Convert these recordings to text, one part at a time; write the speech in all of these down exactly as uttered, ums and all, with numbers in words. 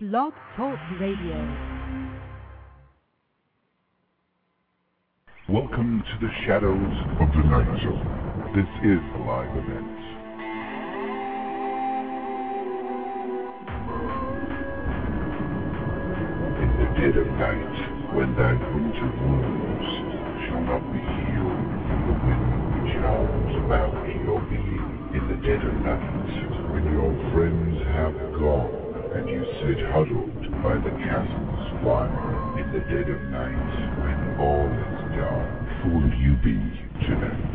Blog Talk Radio. Welcome to the shadows of the night zone. This is a live event. In the dead of night, when thy winter wounds shall not be healed from the wind which howls about your being. In the dead of night, when your friends have gone, and you sit huddled by the castle's fire. In the dead of night, when all is dark, who will you be tonight?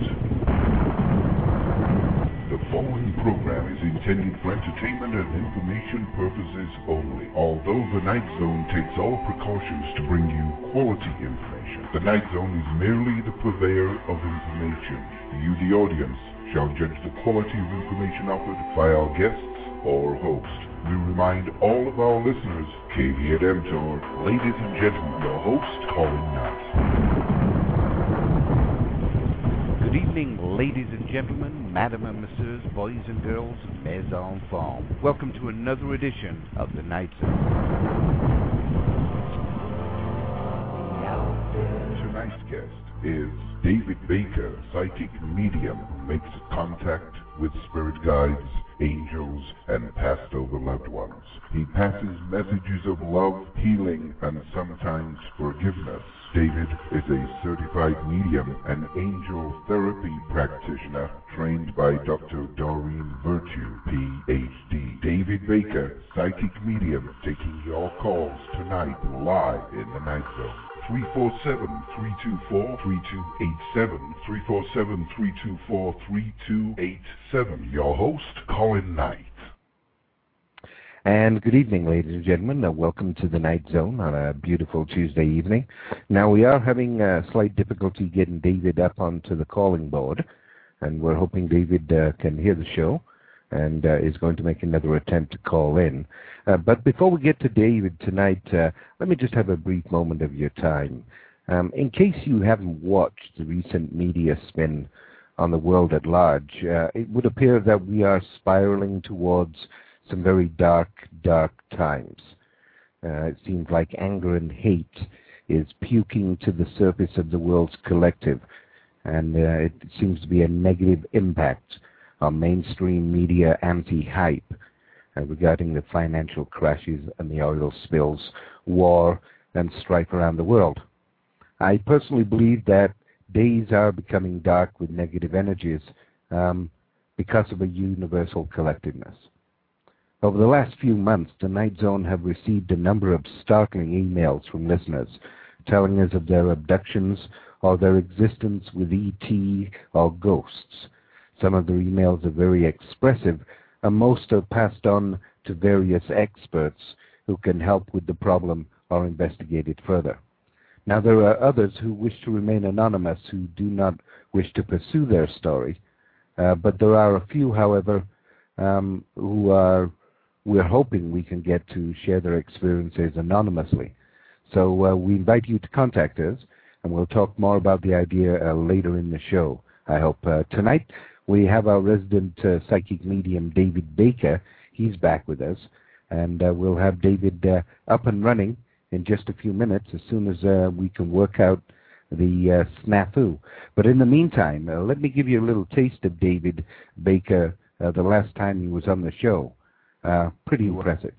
The following program is intended for entertainment and information purposes only. Although the Night Zone takes all precautions to bring you quality information, the Night Zone is merely the purveyor of information. You, the audience, shall judge the quality of information offered by our guests or host. We remind all of our listeners, Caveat Emptor, ladies and gentlemen, your host, Colin Knight. Good evening, ladies and gentlemen, madam and messieurs, boys and girls, mes enfants. Welcome to another edition of The Night Zone. Tonight's guest is David Baker, psychic medium who makes contact with spirit guides, angels, and passed over loved ones. He passes messages of love, healing, and sometimes forgiveness. David is a certified medium and angel therapy practitioner trained by Doctor Doreen Virtue, P H D. David Baker, psychic medium, taking your calls tonight live in the Night Zone. three four seven, three two four, three two eight seven, three four seven, three two four, three two eight seven. Your host, Colin Knight. And good evening, ladies and gentlemen. Uh, welcome to the Night Zone on a beautiful Tuesday evening. Now, we are having uh, slight difficulty getting David up onto the calling board, and we're hoping David uh, can hear the show and uh, is going to make another attempt to call in. Uh, but before we get to David tonight, uh, let me just have a brief moment of your time. Um, in case you haven't watched the recent media spin on the world at large, uh, it would appear that we are spiraling towards some very dark, dark times. Uh, it seems like anger and hate is puking to the surface of the world's collective, and uh, it seems to be a negative impact on mainstream media anti-hype uh, regarding the financial crashes and the oil spills, war, and strife around the world. I personally believe that days are becoming dark with negative energies um, because of a universal collectiveness. Over the last few months, the Night Zone have received a number of startling emails from listeners telling us of their abductions or their existence with E T or ghosts. Some of the emails are very expressive, and most are passed on to various experts who can help with the problem or investigate it further. Now, there are others who wish to remain anonymous who do not wish to pursue their story, uh, but there are a few, however, um, who are we're hoping we can get to share their experiences anonymously. So uh, we invite you to contact us, and we'll talk more about the idea uh, later in the show, I hope. Uh, tonight, we have our resident uh, psychic medium, David Baker. He's back with us, and uh, we'll have David uh, up and running in just a few minutes as soon as uh, we can work out the uh, snafu. But in the meantime, uh, let me give you a little taste of David Baker uh, the last time he was on the show. Uh, pretty impressive.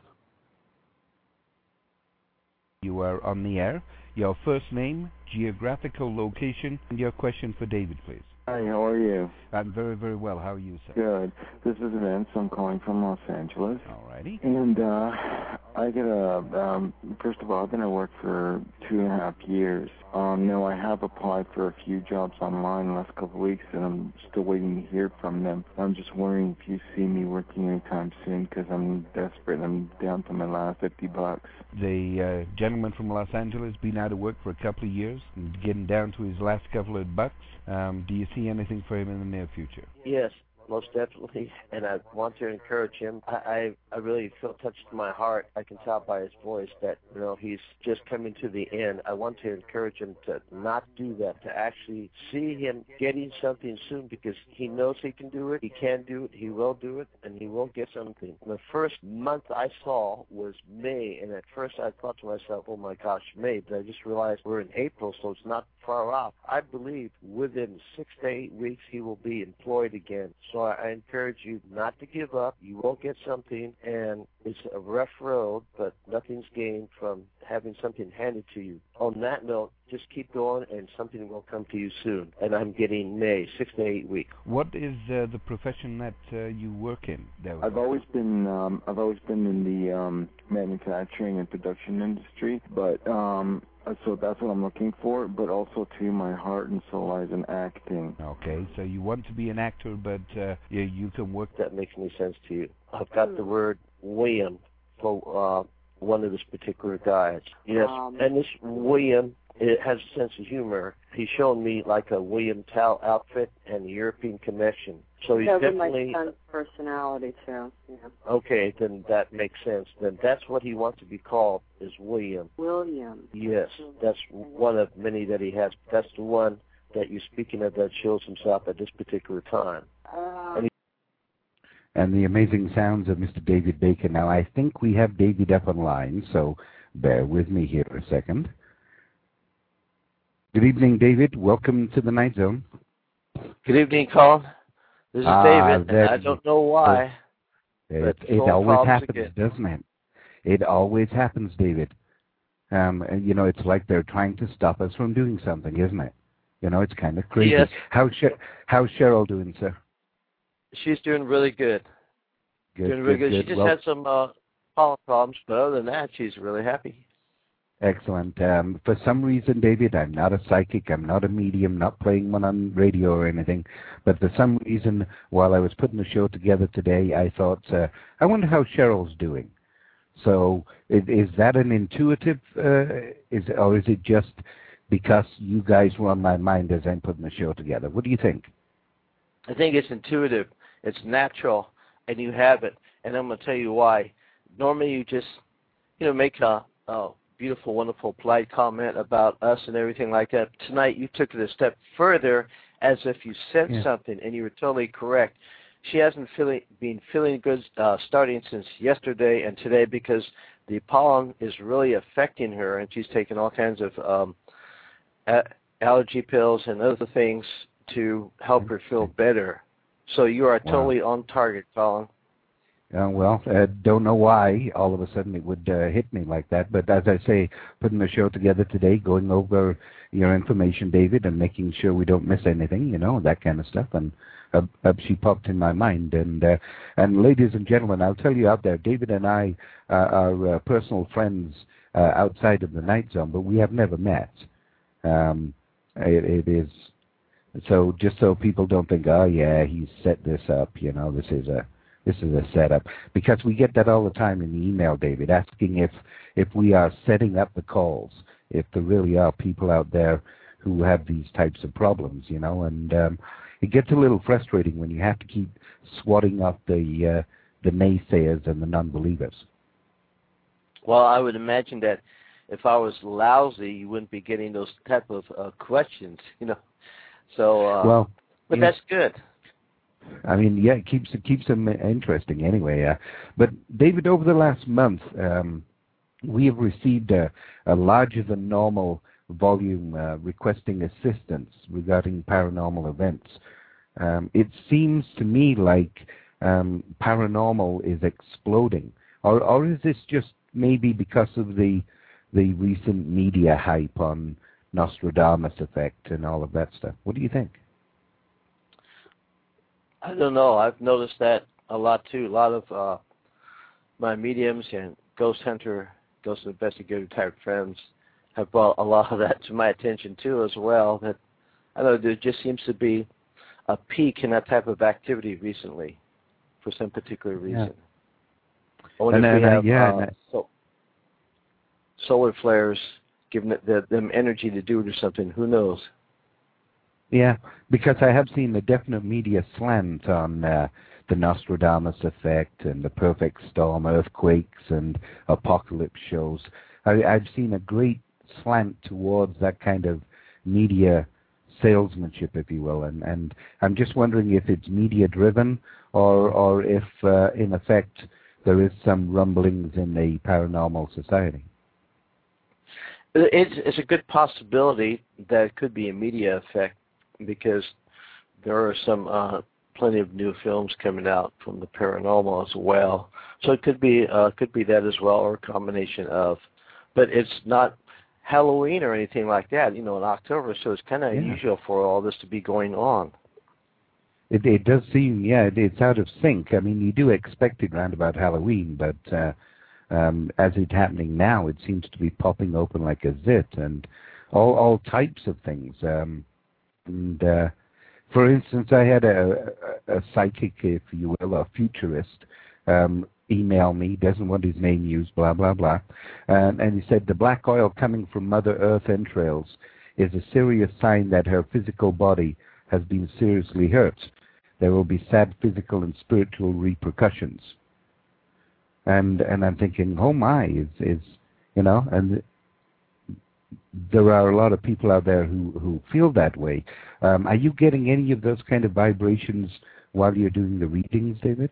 You are on the air. Your first name, geographical location, and your question for David, please. Hi, how are you? I'm very, very well. How are you, sir? Good. This is Vince. I'm calling from Los Angeles. Alrighty. And uh, I get a, um, first of all, I've been at work for two and a half years. Um, no, I have applied for a few jobs online the last couple of weeks, and I'm still waiting to hear from them. I'm just wondering if you see me working anytime soon, because I'm desperate. I'm down to my last fifty bucks. The uh, gentleman from Los Angeles been out of work for a couple of years and getting down to his last couple of bucks. Um, do you see anything for him in the near future? Yes. most definitely, and I want to encourage him. I, I, I really feel touched in my heart. I can tell by his voice that, you know, he's just coming to the end. I want to encourage him to not do that, to actually see him getting something soon, because he knows he can do it, he can do it, he will do it, and he will get something. The first month I saw was May, and at first I thought to myself, oh my gosh, May, but I just realized we're in April, so it's not far off. I believe within six to eight weeks he will be employed again. So I, I encourage you not to give up. You will get something, and it's a rough road, but nothing's gained from having something handed to you. On that note, just keep going, and something will come to you soon. And I'm getting May, six to eight weeks. What is uh, the profession that uh, you work in? There I've always been um, I've always been in the um, manufacturing and production industry, but um, so that's what I'm looking for. But also, to my heart and soul lies in acting. Okay, so you want to be an actor, but uh, you, you can work. That makes any sense to you? I've got the word William for uh, one of this particular guys. Yes, um, and this William, it has a sense of humor. He's shown me like a William Tell outfit and a European connection. So he's Those definitely are my son's personality too. Yeah. Okay, then that makes sense. Then that's what he wants to be called, is William. William. Yes, that's one of many that he has. That's the one that you're speaking of that shows himself at this particular time. Uh, and, he and the amazing sounds of Mister David Baker. Now, I think we have David up on line, so bear with me here a second. Good evening, David. Welcome to the Night Zone. Good evening, Colin. This is ah, David, and I don't know why. It, it always happens, again. doesn't it? It always happens, David. Um, and, you know, it's like they're trying to stop us from doing something, isn't it? You know, it's kind of crazy. Yes. How's, Sher- how's Cheryl doing, sir? She's doing really good. Good, doing really good, good. good. She just well, had some uh, pollen problems, but other than that, she's really happy. Excellent. Um, for some reason, David, I'm not a psychic, I'm not a medium, not playing one on radio or anything, but for some reason, while I was putting the show together today, I thought, uh, I wonder how Cheryl's doing. So is, is that an intuitive, uh, is or is it just because you guys were on my mind as I'm putting the show together? What do you think? I think it's intuitive, it's natural, and you have it, and I'm going to tell you why. Normally you just, you know, make a... a beautiful, wonderful, polite comment about us and everything like that. Tonight you took it a step further as if you said yeah. something, and you were totally correct. She hasn't feeling, been feeling good uh, starting since yesterday and today because the pollen is really affecting her, and she's taking all kinds of um, a- allergy pills and other things to help her feel better. So you are wow. totally on target, Colin. Uh, well, I uh, don't know why all of a sudden it would uh, hit me like that. But as I say, putting the show together today, going over your information, David, and making sure we don't miss anything, you know, that kind of stuff. And uh, uh, she popped in my mind. And, uh, and ladies and gentlemen, I'll tell you out there, David and I uh, are uh, personal friends uh, outside of the Night Zone, but we have never met. Um, it, it is, so just so people don't think, oh, yeah, he's set this up, you know, this is a... This is a setup, because we get that all the time in the email, David, asking if, if we are setting up the calls, if there really are people out there who have these types of problems, you know, and um, it gets a little frustrating when you have to keep swatting off the, uh, the naysayers and the non-believers. Well, I would imagine that if I was lousy, you wouldn't be getting those type of uh, questions, you know. So, uh, well, but that's good. I mean, yeah, it keeps it keeps them interesting anyway. Uh, but David, over the last month, um, we have received a, a larger than normal volume uh, requesting assistance regarding paranormal events. Um, it seems to me like um, paranormal is exploding, or or is this just maybe because of the the recent media hype on Nostradamus effect and all of that stuff? What do you think? I don't know. I've noticed that a lot too. A lot of uh, my mediums and ghost hunter, ghost investigator type friends have brought a lot of that to my attention too as well. That I know there just seems to be a peak in that type of activity recently for some particular reason. Yeah. I wonder and if we uh, have yeah, uh, so, solar flares giving it the, them energy to do it or something. Who knows? Yeah, because I have seen a definite media slant on uh, the Nostradamus effect and the perfect storm earthquakes and apocalypse shows. I, I've seen a great slant towards that kind of media salesmanship, if you will, and, and I'm just wondering if it's media driven or or if uh, in effect there is some rumblings in the paranormal society. It's, it's a good possibility that it could be a media effect, because there are some uh, plenty of new films coming out from the paranormal as well. So it could be uh, could be that as well, or a combination of. But it's not Halloween or anything like that, you know, in October. So it's kind of yeah. unusual for all this to be going on. It, it does seem, yeah, it, it's out of sync. I mean, you do expect it around about Halloween, but uh, um, as it's happening now, it seems to be popping open like a zit, and all all types of things. Um, And uh, for instance, I had a, a, a psychic, if you will, a futurist, um, email me, doesn't want his name used, blah, blah, blah. Um, and he said, the black oil coming from Mother Earth entrails is a serious sign that her physical body has been seriously hurt. There will be sad physical and spiritual repercussions. And and I'm thinking, oh my, is, is you know, and there are a lot of people out there who, who feel that way. Um, are you getting any of those kind of vibrations while you're doing the readings, David?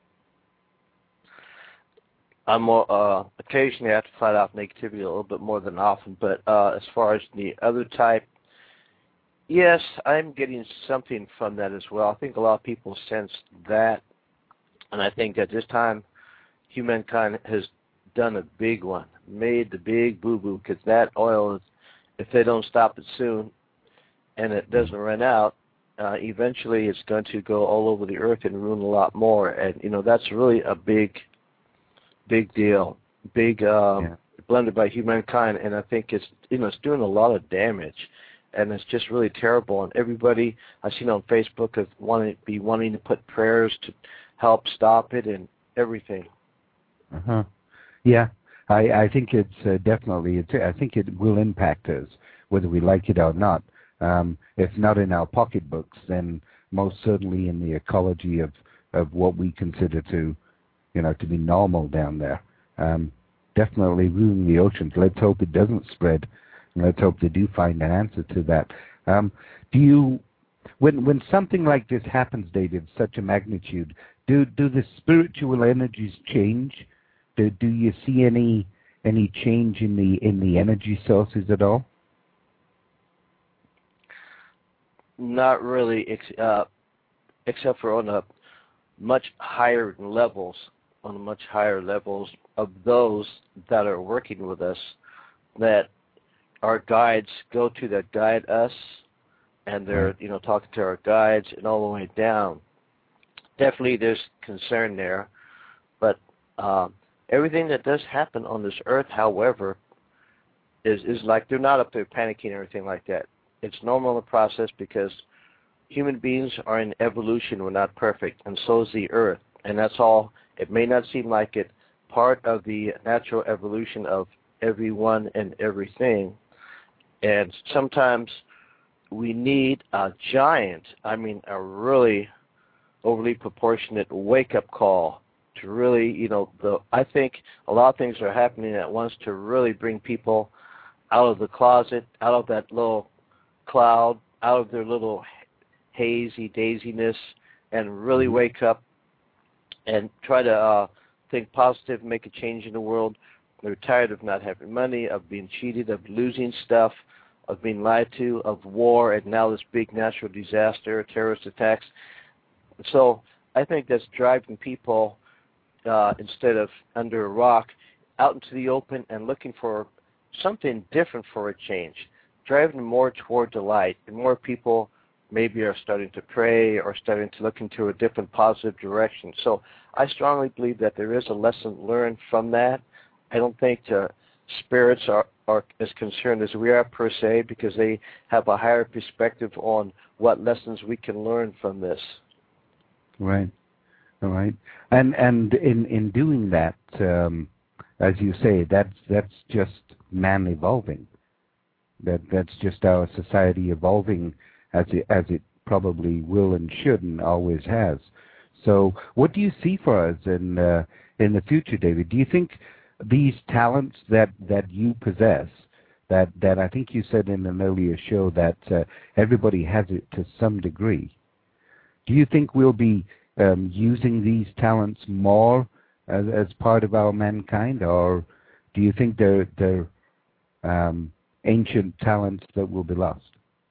I'm more, uh, occasionally I have to fight off negativity a little bit more than often, but uh, as far as the other type, yes, I'm getting something from that as well. I think a lot of people sense that, and I think at this time, humankind has done a big one, made the big boo-boo, because that oil, if they don't stop it soon and it doesn't run out, uh, eventually it's going to go all over the earth and ruin a lot more. And, you know, that's really a big, big deal, big um, yeah. blunder by humankind. And I think it's, you know, it's doing a lot of damage. And it's just really terrible. And everybody I've seen on Facebook is wanting, be wanting to put prayers to help stop it and everything. Uh-huh. Yeah, I, I think it's uh, definitely, it's, I think it will impact us, whether we like it or not. Um, if not in our pocketbooks, then most certainly in the ecology of, of what we consider to, you know, to be normal down there. Um, definitely ruining the oceans. Let's hope it doesn't spread. And let's hope they do find an answer to that. Um, do you, when when something like this happens, David, such a magnitude, do do the spiritual energies change? Do do you see any any change in the in the energy sources at all? Not really, ex- uh, except for on a much higher levels, on much higher levels of those that are working with us, that our guides go to that guide us, and they're, Right. you know, talking to our guides and all the way down. Definitely there's concern there, but uh, everything that does happen on this earth, however, is, is like they're not up there panicking or anything like that. It's normal in the process because human beings are in evolution. We're not perfect, and so is the earth. And that's all. It may not seem like it, part of the natural evolution of everyone and everything. And sometimes we need a giant, I mean a really overly proportionate wake-up call to really, you know, the I think a lot of things are happening at once to really bring people out of the closet, out of that little cloud, out of their little hazy daisiness, and really wake up and try to uh, think positive, make a change in the world. They're tired of not having money, of being cheated, of losing stuff, of being lied to, of war, and now this big natural disaster, terrorist attacks. So I think that's driving people, uh, instead of under a rock, out into the open and looking for something different for a change, driving more toward the light. And more people maybe are starting to pray or starting to look into a different positive direction. So I strongly believe that there is a lesson learned from that. I don't think the spirits are, are as concerned as we are per se, because they have a higher perspective on what lessons we can learn from this. Right. All right. And and in, in doing that, um, as you say, that's that's just man evolving. That that's just our society evolving as it, as it probably will and should and always has. So what do you see for us in uh, in the future, David? Do you think these talents that, that you possess, that, that I think you said in an earlier show that uh, everybody has it to some degree, do you think we'll be um, using these talents more as, as part of our mankind, or do you think they're, they're um, ancient talents that will be lost?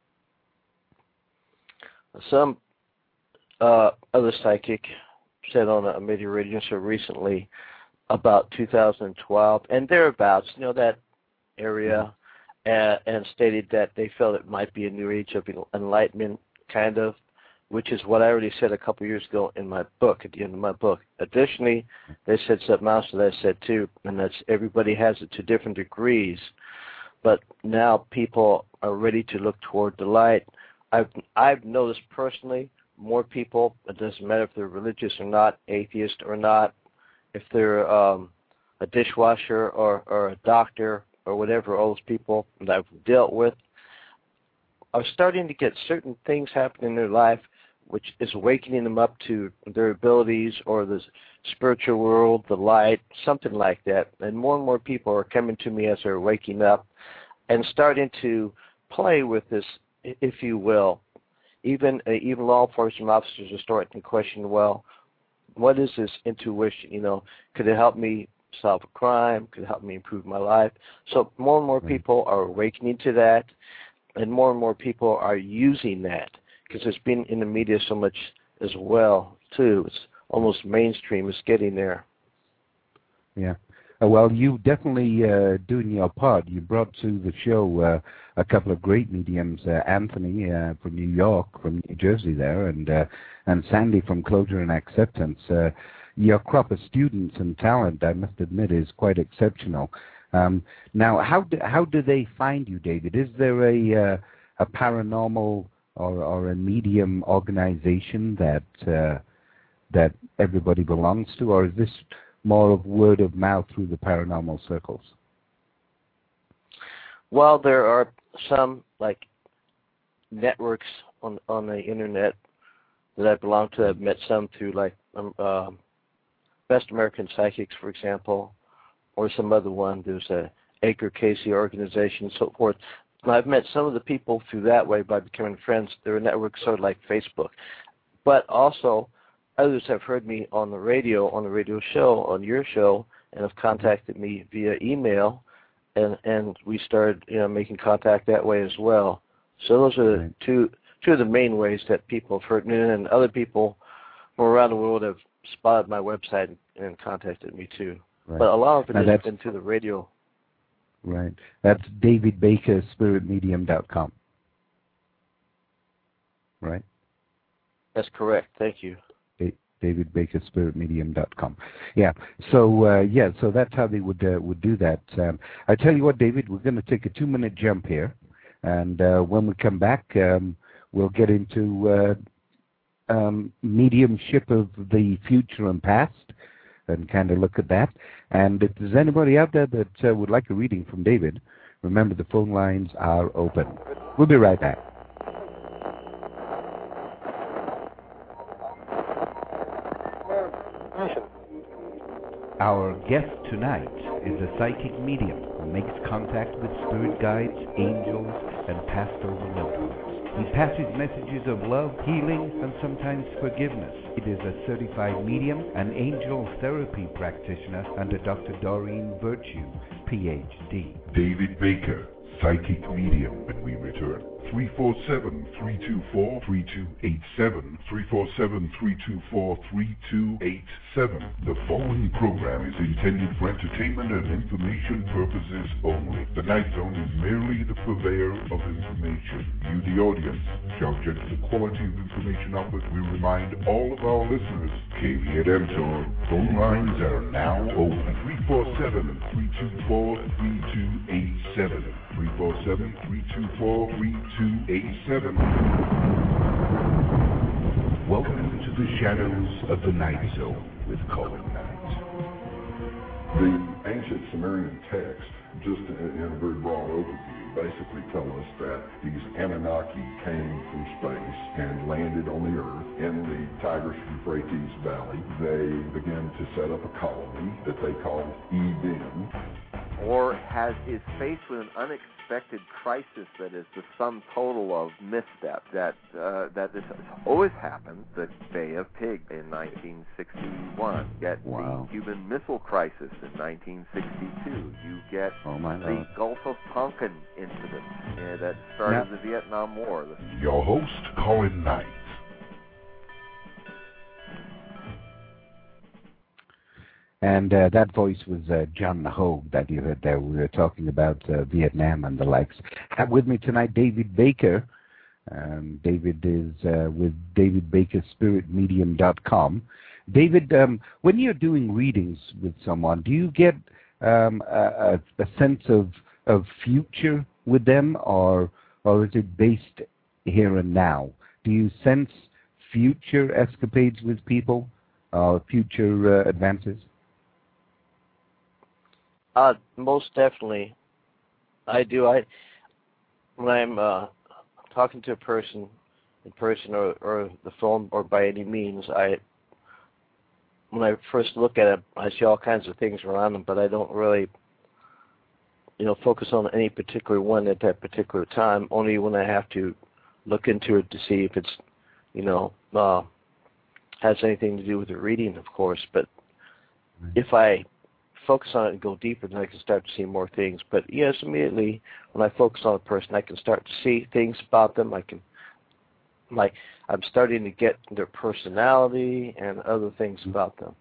Some uh, other psychic said on a major radio show recently about two thousand twelve and thereabouts, you know, that area, uh, and stated that they felt it might be a new age of enlightenment, kind of, which is what I already said a couple years ago in my book, at the end of my book. Additionally, they said something else that I said too, and that's everybody has it to different degrees, but now people are ready to look toward the light. I've, I've noticed personally more people, it doesn't matter if they're religious or not, atheist or not, if they're um, a dishwasher or, or a doctor or whatever, all those people that I've dealt with are starting to get certain things happening in their life which is awakening them up to their abilities or the spiritual world, the light, something like that. And more and more people are coming to me as they're waking up and starting to play with this, if you will. Even uh, even law enforcement officers are starting to question, well, what is this intuition? You know, could it help me solve a crime? Could it help me improve my life? So more and more people are awakening to that, and more and more people are using that because it's been in the media so much as well, too. It's almost mainstream. It's getting there. Yeah. Uh, well, you definitely uh, doing your part. You brought to the show uh, a couple of great mediums, uh, Anthony uh, from New York, from New Jersey there, and uh, and Sandy from Closure and Acceptance. Uh, your crop of students and talent, I must admit, is quite exceptional. Um, now, how do, how do they find you, David? Is there a uh, a paranormal or, or a medium organization that uh, that everybody belongs to, or is this more of word of mouth through the paranormal circles? Well, there are some like networks on on the internet that I belong to. I've met some through like um, uh, Best American Psychics, for example, or some other one. There's a Edgar Casey organization and so forth. And I've met some of the people through that way by becoming friends. There are networks sort of like Facebook. But also, others have heard me on the radio, on the radio show, on your show, and have contacted me via email, and, and we started, you know, making contact that way as well. So those are right. two two of the main ways that people have heard me, and other people from around the world have spotted my website and, and contacted me too. Right. But a lot of it now has been through the radio. Right. That's David Baker Spirit Medium dot com. Right? That's correct. Thank you. David Baker Spirit Medium dot com. Yeah. So uh, yeah. So that's how they would uh, would do that. Um, I tell you what, David, we're going to take a two minute jump here, and uh, when we come back, um, we'll get into uh, um, mediumship of the future and past, and kind of look at that. And if there's anybody out there that uh, would like a reading from David, remember the phone lines are open. We'll be right back. Our guest tonight is a psychic medium who makes contact with spirit guides, angels, and passed over loved ones. He passes messages of love, healing, and sometimes forgiveness. It is a certified medium, an angel therapy practitioner, and a Doctor Doreen Virtue, P H D. David Baker, psychic medium, when we return. three four seven, three two four, three two eight seven, three four seven, three two four, three two eight seven. The following program is intended for entertainment and information purposes only. The Night Zone is merely the purveyor of information. You, the audience, shall judge the quality of information offered. We remind all of our listeners, Caveat Emptor, phone lines are now open. three four seven, three two four, three two eight seven. three four seven, three two four, three two eight seven. Welcome to the shadows of the Night Zone with Colin Knight. The Ancient Sumerian texts, just in, in a very broad overview, basically tell us that these Anunnaki came from space and landed on the Earth in the Tigris-Euphrates Valley. They began to set up a colony that they called Eden. Or has is faced with an unexpected crisis that is the sum total of misstep. That uh, that this has always happened. The Bay of Pigs in nineteen sixty-one. You get wow. the Cuban Missile Crisis in nineteen sixty-two. You get oh my the Lord. Gulf of Tonkin incident uh, that started yeah. the Vietnam War. Your host, Colin Knight. And uh, that voice was uh, John Hogue that you heard there. We were talking about uh, Vietnam and the likes. Have with me tonight David Baker. Um, David is uh, with david baker spirit medium dot com. David, um, when you're doing readings with someone, do you get um, a, a sense of, of future with them, or or is it based here and now? Do you sense future escapades with people, or future uh, advances? Uh, most definitely, I do. I when I'm uh, talking to a person, in person or, or the phone or by any means, I when I first look at it, I see all kinds of things around them, but I don't really, you know, focus on any particular one at that particular time. Only when I have to look into it to see if it's, you know, uh, has anything to do with the reading, of course. But if I focus on it and go deeper, then I can start to see more things. But yes, immediately when I focus on a person, I can start to see things about them. I can, like, I'm starting to get their personality and other things about them.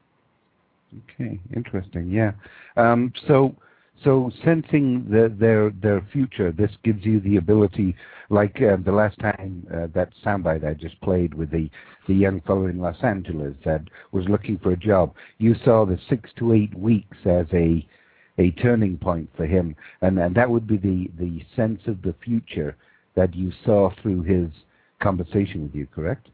Okay, interesting. Yeah. Um, so, so sensing the, their their future, this gives you the ability, like uh, the last time uh, that soundbite I just played with the the young fellow in Los Angeles that was looking for a job. You saw the six to eight weeks as a a turning point for him, and, and that would be the, the sense of the future that you saw through his conversation with you, correct?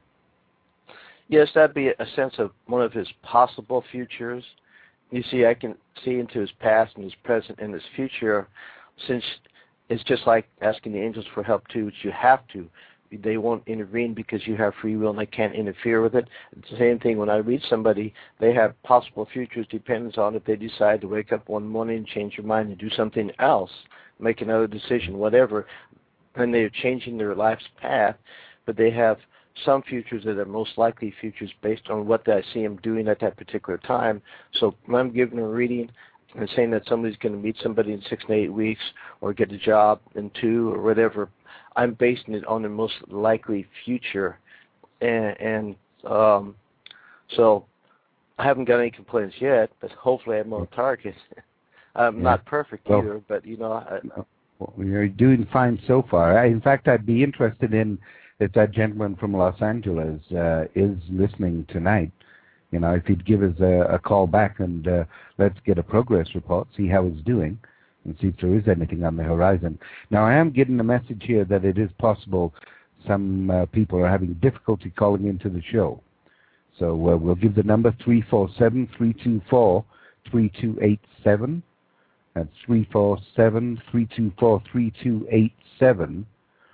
Yes, that'd be a sense of one of his possible futures. You see, I can see into his past and his present and his future, since it's just like asking the angels for help too, which you have to. They won't intervene because you have free will and they can't interfere with it. It's the same thing when I read somebody. They have possible futures depends on if they decide to wake up one morning and change their mind and do something else, make another decision, whatever. And they're changing their life's path, but they have some futures that are most likely futures based on what I see them doing at that particular time. So when I'm giving a reading and saying that somebody's going to meet somebody in six to eight weeks or get a job in two or whatever, I'm basing it on the most likely future. And, and um, so I haven't got any complaints yet, but hopefully I'm on target. I'm yeah. not perfect well, either, but, you know. I, well, you're doing fine so far. I, in fact, I'd be interested in if that gentleman from Los Angeles uh, is listening tonight. You know, if he'd give us a, a call back and uh, let's get a progress report, see how he's doing, and see if there is anything on the horizon. Now, I am getting a message here that it is possible some uh, people are having difficulty calling into the show. So uh, we'll give the number three four seven, three two four, three two eight seven. That's three four seven, three two four, three two eight seven.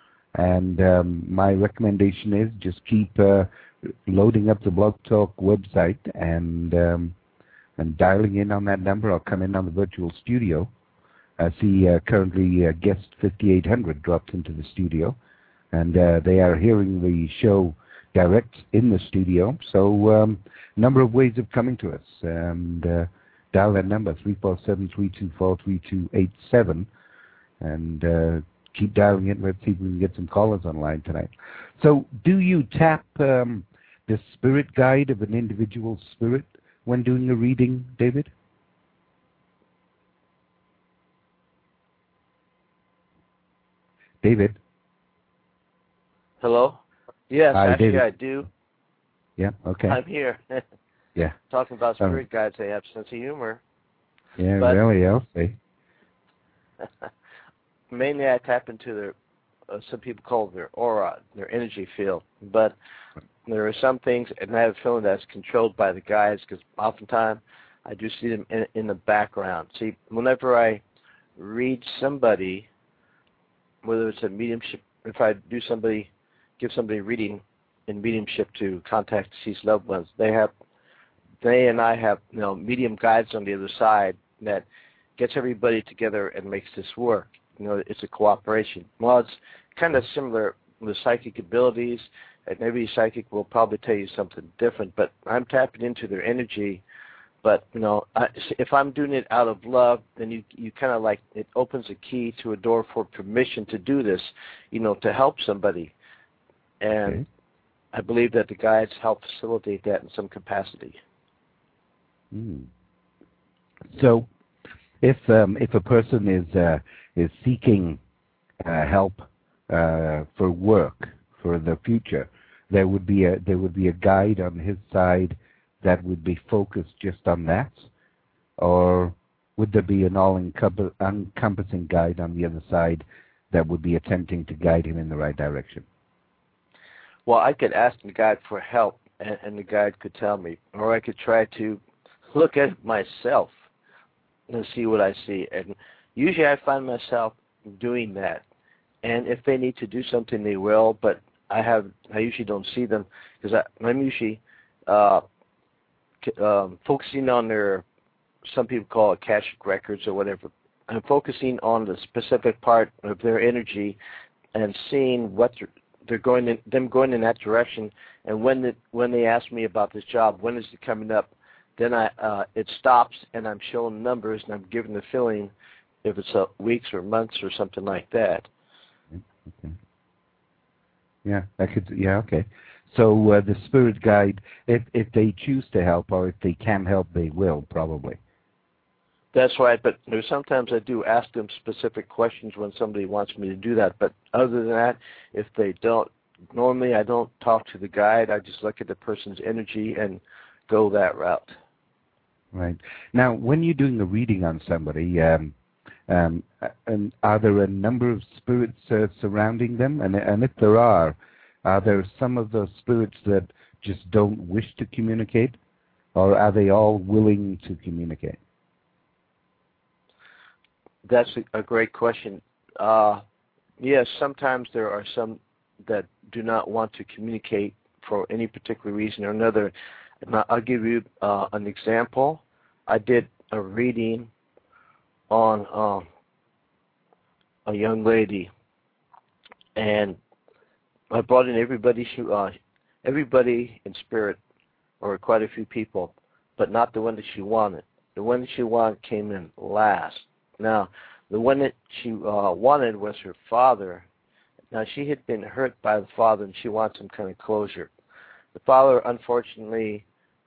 And um, my recommendation is just keep uh, loading up the Blog Talk website and um, and dialing in on that number. I'll come in on the virtual studio. I see uh, currently uh, guest fifty-eight hundred dropped into the studio, and uh, they are hearing the show direct in the studio. So a um, number of ways of coming to us. And uh, dial that number, three four seven, three two four, three two eight seven, and uh, keep dialing in. Let's see if we can get some callers online tonight. So do you tap um, the spirit guide of an individual spirit when doing a reading, David? David? Hello? Yes, Hi, actually David. I do. Yeah, okay. I'm here. Yeah. Talking about spirit right. guides, they have a sense of humor. Yeah, but really, I'll say. Mainly I tap into their, uh, some people call it their aura, their energy field. But there are some things, and I have a feeling that's controlled by the guides, because oftentimes I do see them in, in the background. See, whenever I read somebody, whether it's a mediumship, if I do somebody, give somebody a reading in mediumship to contact deceased loved ones, they have, they and I have, you know, medium guides on the other side that gets everybody together and makes this work. You know, it's a cooperation. Well, it's kind of similar with psychic abilities, and every psychic will probably tell you something different, but I'm tapping into their energy. But, you know, I, if I'm doing it out of love, then you you kind of like, it opens a key to a door for permission to do this, you know, to help somebody. And okay. I believe that the guides help facilitate that in some capacity. Mm. So, if um, if a person is uh, is seeking uh, help uh, for work for the future, there would be a there would be a guide on his side that would be focused just on that, or would there be an all-encompassing guide on the other side that would be attempting to guide him in the right direction? Well, I could ask the guide for help, and, and the guide could tell me, or I could try to look at myself and see what I see. And usually I find myself doing that. And if they need to do something, they will, but I have I usually don't see them because I'm usually uh, um, focusing on their, some people call it Akashic records or whatever. I'm focusing on the specific part of their energy and seeing what they're, they're going in, them going in that direction. And when the, when they ask me about this job, when is it coming up, then I uh, it stops and I'm showing numbers and I'm giving the feeling if it's uh, weeks or months or something like that. Okay. Yeah, I could. Yeah, okay. So uh, the spirit guide, if if they choose to help or if they can help, they will probably. That's right, but there's sometimes I do ask them specific questions when somebody wants me to do that. But other than that, if they don't, normally I don't talk to the guide. I just look at the person's energy and go that route. Right. Now, when you're doing a reading on somebody, um, um, and are there a number of spirits uh, surrounding them? And, and if there are, are there some of those spirits that just don't wish to communicate? Or are they all willing to communicate? That's a, a great question. Uh, yes, sometimes there are some that do not want to communicate for any particular reason or another. I'll give you uh, an example. I did a reading on um, a young lady, and I brought in everybody. She, uh, everybody in spirit, or quite a few people, but not the one that she wanted. The one that she wanted came in last. Now, the one that she uh, wanted was her father. Now, she had been hurt by the father, and she wants some kind of closure. The father, unfortunately,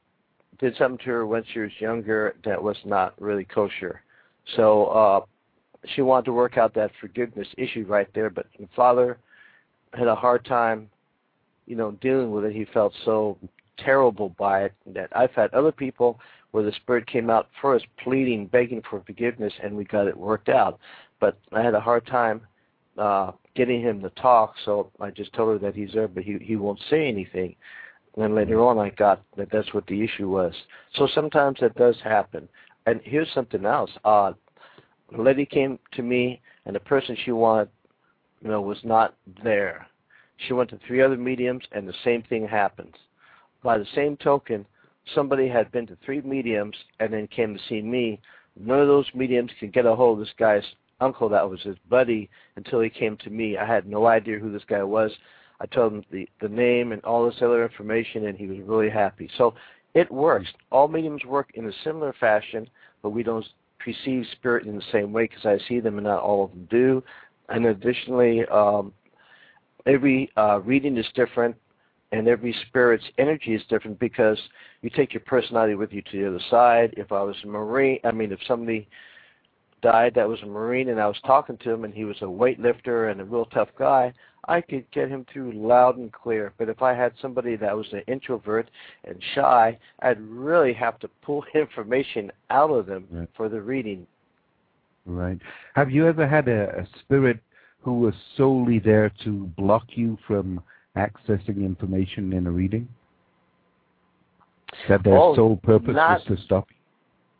did something to her when she was younger that was not really kosher. So uh, she wanted to work out that forgiveness issue right there, but the father had a hard time, you know, dealing with it. He felt so terrible by it that I've had other people where the spirit came out first pleading, begging for forgiveness, and we got it worked out. But I had a hard time uh, getting him to talk, so I just told her that he's there, but he, he won't say anything. And then later on I got that that's what the issue was. So sometimes that does happen. And here's something else. Uh, the lady came to me, and the person she wanted, you know, was not there. She went to three other mediums, and the same thing happened. By the same token, somebody had been to three mediums and then came to see me. None of those mediums could get a hold of this guy's uncle that was his buddy until he came to me. I had no idea who this guy was. I told him the, the name and all this other information, and he was really happy. So it works. All mediums work in a similar fashion, but we don't perceive spirit in the same way because I see them and not all of them do. And additionally, um, every uh, reading is different, and every spirit's energy is different because you take your personality with you to the other side. If I was a Marine, I mean, if somebody died that was a Marine and I was talking to him and he was a weightlifter and a real tough guy, I could get him through loud and clear. But if I had somebody that was an introvert and shy, I'd really have to pull information out of them right. for the reading. Right. Have you ever had a, a spirit who was solely there to block you from accessing information in a reading? That their oh, sole purpose not, was to stop you?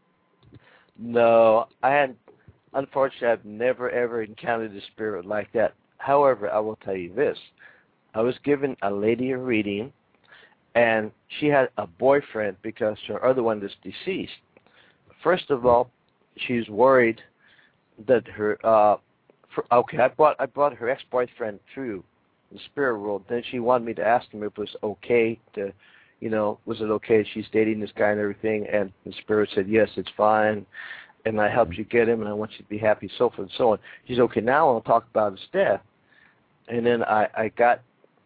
No, I had. Unfortunately, I've never ever encountered a spirit like that. However, I will tell you this: I was given a lady a reading, and she had a boyfriend because her other one is deceased. First of all, she's worried that her. Uh, for, okay, I brought I brought her ex-boyfriend through the spirit world. Then she wanted me to ask him if it was okay to, you know, was it okay she's dating this guy and everything? And the spirit said, yes, it's fine. And I helped you get him, and I want you to be happy, so forth and so on. She said, okay, now I'll talk about his death. And then I, I got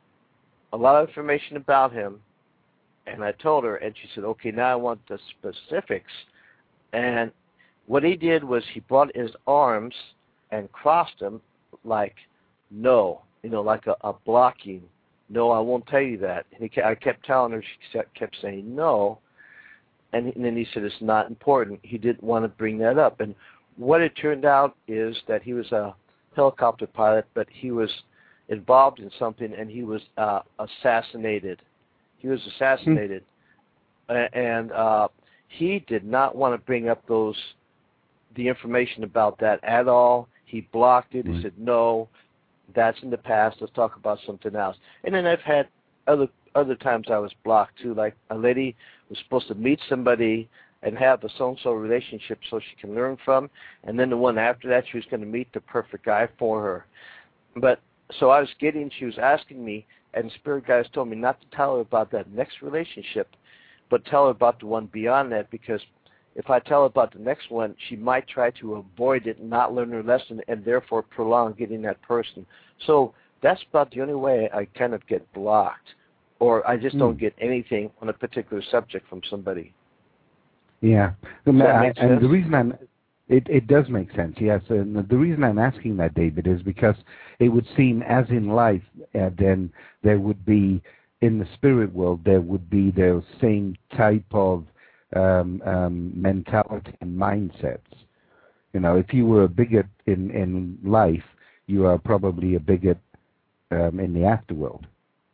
a lot of information about him, and I told her, and she said, okay, now I want the specifics. And what he did was he brought his arms and crossed them like, no. You know, like a, a blocking, no, I won't tell you that. And he, I kept telling her, she kept saying no, and, and then he said it's not important. He didn't want to bring that up. And what it turned out is that he was a helicopter pilot, but he was involved in something, and he was uh, assassinated. He was assassinated, mm-hmm. and uh, he did not want to bring up those, the information about that at all. He blocked it. Mm-hmm. He said no. That's in the past. Let's talk about something else. And then I've had other other times I was blocked too. Like a lady was supposed to meet somebody and have a so-and-so relationship so she can learn from, and then the one after that she was going to meet the perfect guy for her. But so I was getting, she was asking me, and spirit guides told me not to tell her about that next relationship, but tell her about the one beyond that, because if I tell her about the next one, she might try to avoid it, not learn her lesson, and therefore prolong getting that person. So that's about the only way I kind of get blocked, or I just mm. don't get anything on a particular subject from somebody. Yeah, Does that I, make and sense? the reason I'm, it, it does make sense, yes. And the reason I'm asking that, David, is because it would seem, as in life, uh, then there would be, in the spirit world, there would be the same type of Um, um, mentality and mindsets. You know, if you were a bigot in, in life, you are probably a bigot um, in the afterworld.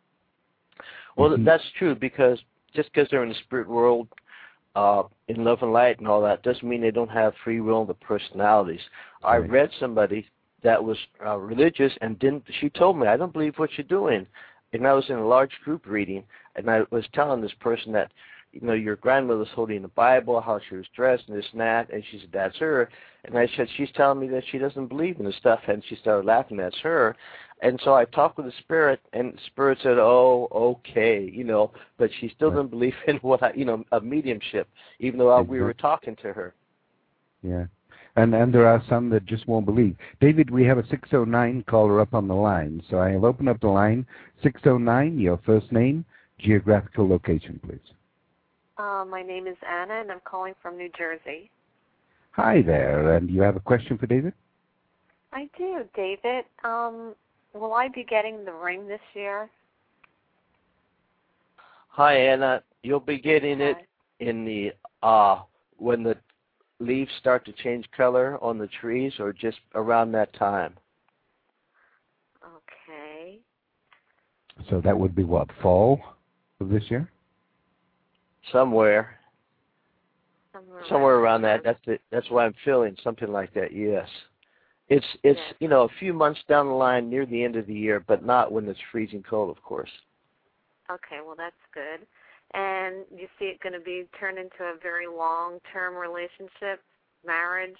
Well, mm-hmm. that's true, because just because they're in the spirit world, uh, in love and light and all that, doesn't mean they don't have free will and the personalities. Right. I read somebody that was uh, religious and didn't. She told me, I don't believe what you're doing. And I was in a large group reading, and I was telling this person that, you know, your grandmother's holding the Bible, how she was dressed, and this and that, and she said, that's her. And I said, she's telling me that she doesn't believe in this stuff, and she started laughing, that's her. And so I talked with the spirit, and the spirit said, oh, okay, you know, but she still doesn't believe in what I, you know, a mediumship, even though exactly. we were talking to her. Yeah, and and there are some that just won't believe. David, we have a six oh nine caller up on the line, so I have opened up the line. six oh nine, your first name, geographical location, please. Uh, my name is Anna, and I'm calling from New Jersey. Hi there, and you have a question for David? I do, David. Um, will I be getting the ring this year? Hi, Anna. You'll be getting Hi. it in the uh, when the leaves start to change color on the trees, or just around that time. Okay. So that would be what, fall of this year? Somewhere. Somewhere, Somewhere around around that. That's the, that's why I'm feeling something like that. Yes. It's it's yes. you know, a few months down the line, near the end of the year, but not when it's freezing cold, of course. Okay, well that's good. And you see it going to be turned into a very long-term relationship, marriage?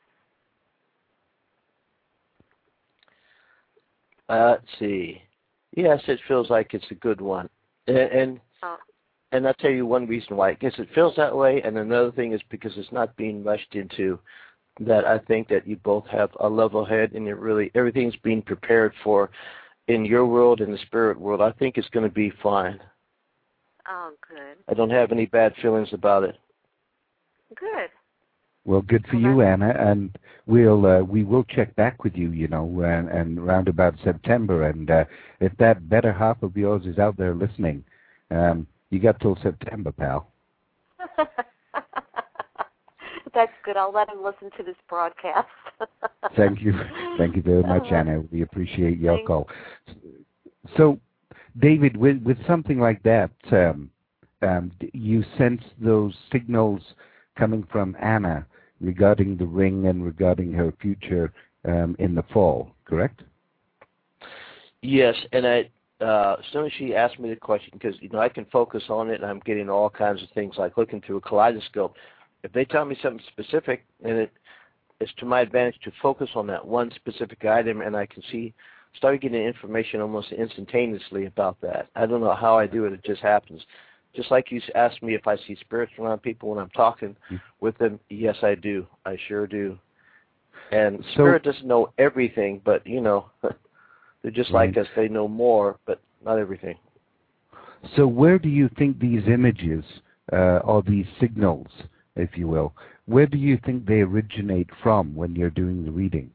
Uh, let's see. Yes, it feels like it's a good one, and. and oh. And I'll tell you one reason why. I guess it feels that way, and another thing is because it's not being rushed into. That I think that you both have a level head, and it really everything's being prepared for in your world and the spirit world. I think it's going to be fine. Oh, good. I don't have any bad feelings about it. Good. Well, good for well, you, Anna, and we'll uh, we will check back with you, you know, and, and around about September, and uh, if that better half of yours is out there listening. Um, You got till September, pal. That's good. I'll let him listen to this broadcast. Thank you. Thank you very much, Anna. We appreciate your Thanks. call. So, David, with, with something like that, um, um, you sense those signals coming from Anna regarding the ring and regarding her future um, in the fall, correct? Yes, and I, uh, as soon as she asked me the question, because you know I can focus on it, and I'm getting all kinds of things like looking through a kaleidoscope. If they tell me something specific, and it, it's to my advantage to focus on that one specific item, and I can see, start getting information almost instantaneously about that. I don't know how I do it; it just happens. Just like you asked me if I see spirits around people when I'm talking mm-hmm. with them, yes, I do. I sure do. And so, spirit doesn't know everything, but you know. They're just right. like us. They know more, but not everything. So where do you think these images, uh, or these signals, if you will, where do you think they originate from when you're doing the reading?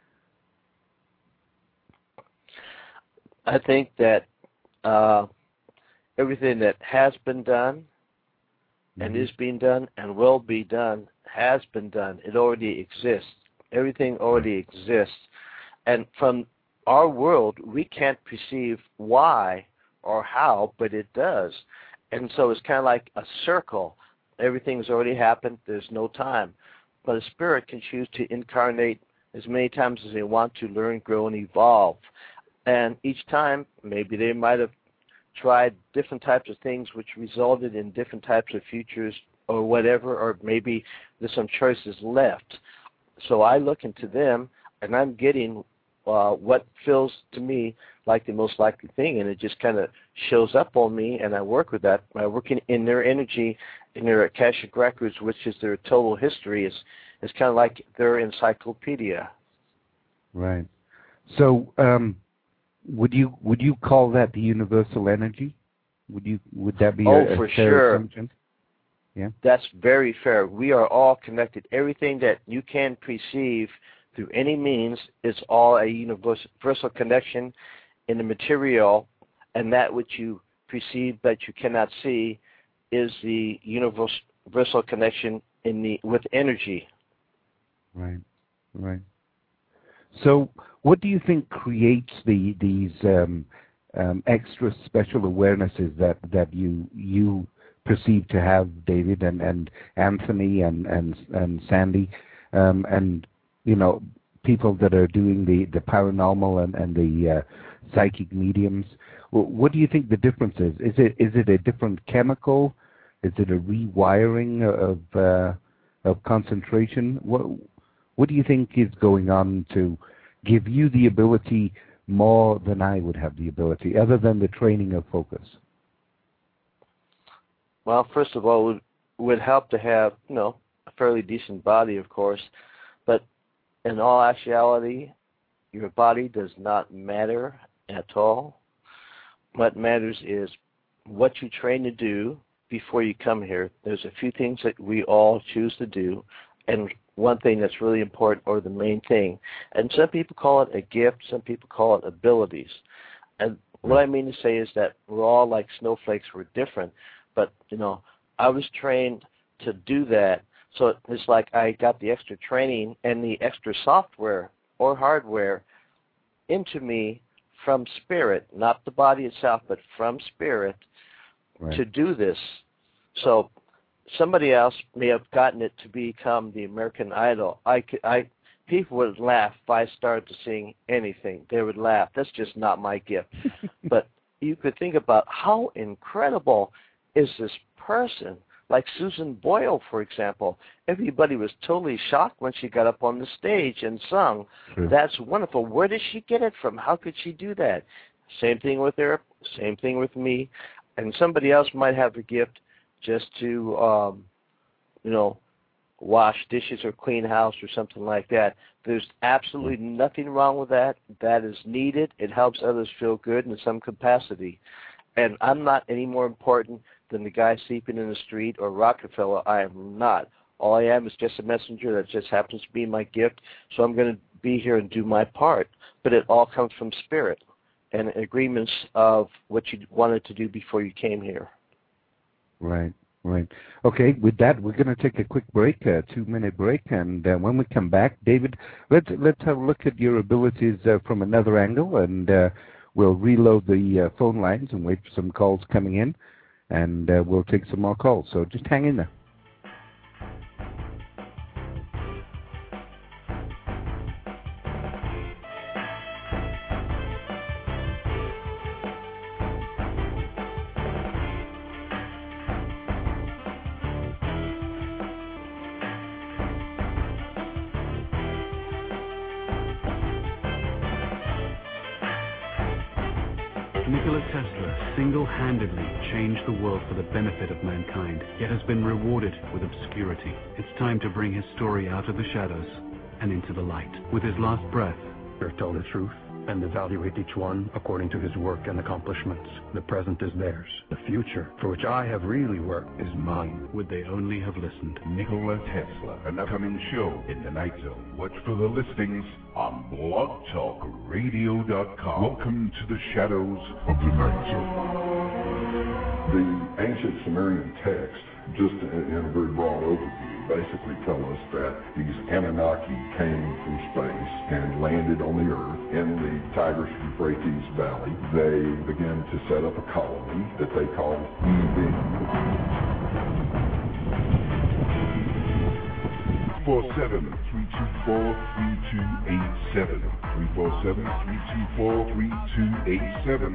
I think that uh, everything that has been done mm-hmm. and is being done and will be done has been done. It already exists. Everything already right. exists. And from our world, we can't perceive why or how, but it does. And so it's kind of like a circle. Everything's already happened. There's no time. But a spirit can choose to incarnate as many times as they want to learn, grow, and evolve. And each time, maybe they might have tried different types of things which resulted in different types of futures or whatever, or maybe there's some choices left. So I look into them, and I'm getting Uh, what feels to me like the most likely thing, and it just kind of shows up on me, and I work with that. I work in, in their energy, in their Akashic records, which is their total history. It's, it's kind of like their encyclopedia. Right. So, um, would you would you call that the universal energy? Would you would that be oh, a, a for fair sure. assumption? Yeah. That's very fair. We are all connected. Everything that you can perceive through any means is all a universal connection in the material, and that which you perceive that you cannot see is the universal connection in the with energy. Right, right. So, what do you think creates the these um, um, extra special awarenesses that that you you perceive to have, David and, and Anthony and and and Sandy, um, and you know, people that are doing the, the paranormal and, and the uh, psychic mediums? What do you think the difference is? Is it is it a different chemical? Is it a rewiring of uh, of concentration? What what do you think is going on to give you the ability more than I would have the ability, other than the training of focus? Well, first of all, it would, would help to have, you know, a fairly decent body, of course, but in all actuality, your body does not matter at all. What matters is what you train to do before you come here. There's a few things that we all choose to do, and one thing that's really important, or the main thing. And some people call it a gift, some people call it abilities. And what I mean to say is that we're all like snowflakes, we're different. But, you know, I was trained to do that. So it's like I got the extra training and the extra software or hardware into me from spirit, not the body itself, but from spirit, right, to do this. So somebody else may have gotten it to become the American Idol. I, I, people would laugh if I started to sing anything. They would laugh. That's just not my gift. But you could think about how incredible is this person. Like Susan Boyle, for example. Everybody was totally shocked when she got up on the stage and sung. Sure. That's wonderful. Where did she get it from? How could she do that? Same thing with her, same thing with me. And somebody else might have a gift just to, um, you know, wash dishes or clean house or something like that. There's absolutely nothing wrong with that. That is needed. It helps others feel good in some capacity. And I'm not any more important than the guy sleeping in the street or Rockefeller. I am not. All I am is just a messenger that just happens to be my gift, so I'm going to be here and do my part. But it all comes from spirit and agreements of what you wanted to do before you came here. Right, right. Okay, with that, we're going to take a quick break, a two-minute break, and uh, when we come back, David, let's, let's have a look at your abilities uh, from another angle, and uh, we'll reload the uh, phone lines and wait for some calls coming in, and uh, we'll take some more calls. So just hang in there. Nikola Tesla single-handedly changed the world for the benefit of mankind, yet has been rewarded with obscurity. It's time to bring his story out of the shadows and into the light. With his last breath, They're told the truth and evaluate each one according to his work and accomplishments. The present is theirs. The future, for which I have really worked, is mine. would they only have listened? Nikola Tesla, an upcoming show in the Night Zone. Watch for the listings on blog talk radio dot com. Welcome to the shadows of the Night Zone. The ancient Sumerian text, just in a very broad overview, basically tell us that these Anunnaki came from space and landed on the Earth in the Tigris-Euphrates Valley. They began to set up a colony that they called Eden. three four seven, three two four, three two eight seven. three four seven, three two four, three two eight seven.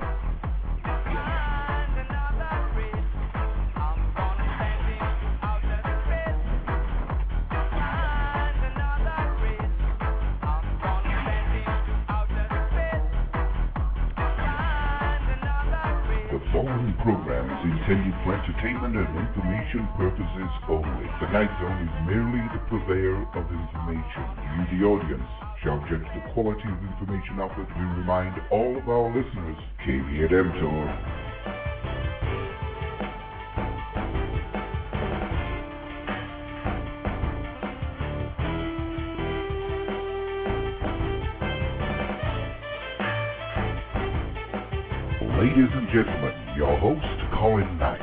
The following program is intended for entertainment and information purposes only. The Night Zone is merely the purveyor of information. You, the audience, shall judge the quality of information offered. We remind all of our listeners, Caveat emptor. Ladies and gentlemen, your host, Colin Knight.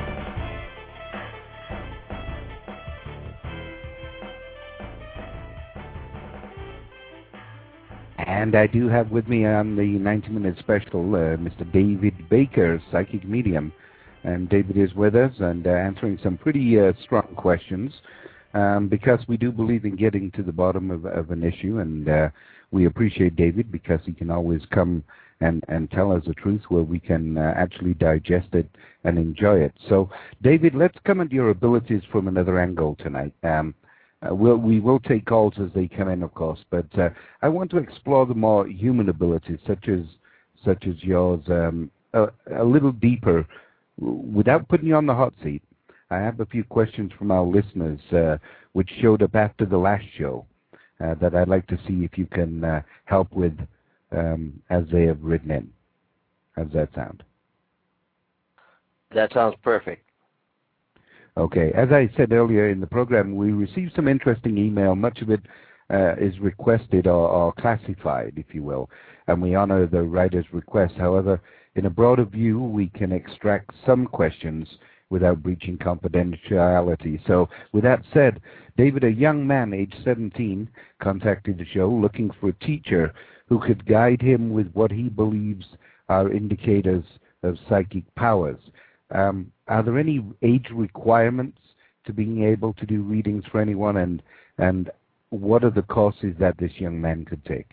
And I do have with me on the ninety minute special uh, Mister David Baker, psychic medium. And David is with us and uh, answering some pretty uh, strong questions um, because we do believe in getting to the bottom of, of an issue. And uh, we appreciate David because he can always come and, and tell us the truth where we can uh, actually digest it and enjoy it. So, David, let's come at your abilities from another angle tonight. Um, uh, we'll, we will take calls as they come in, of course, but uh, I want to explore the more human abilities, such as such as yours, um, a, a little deeper, without putting you on the hot seat. I have a few questions from our listeners, uh, which showed up after the last show, uh, that I'd like to see if you can uh, help with Um, as they have written in. How's that sound? That sounds perfect. Okay. As I said earlier in the program, we received some interesting email. Much of it uh, is requested or, or classified, if you will, and we honor the writer's request. However, in a broader view, we can extract some questions without breaching confidentiality. So with that said, David, a young man, age seventeen, contacted the show looking for a teacher who could guide him with what he believes are indicators of psychic powers. Um, are there any age requirements to being able to do readings for anyone, and and what are the courses that this young man could take?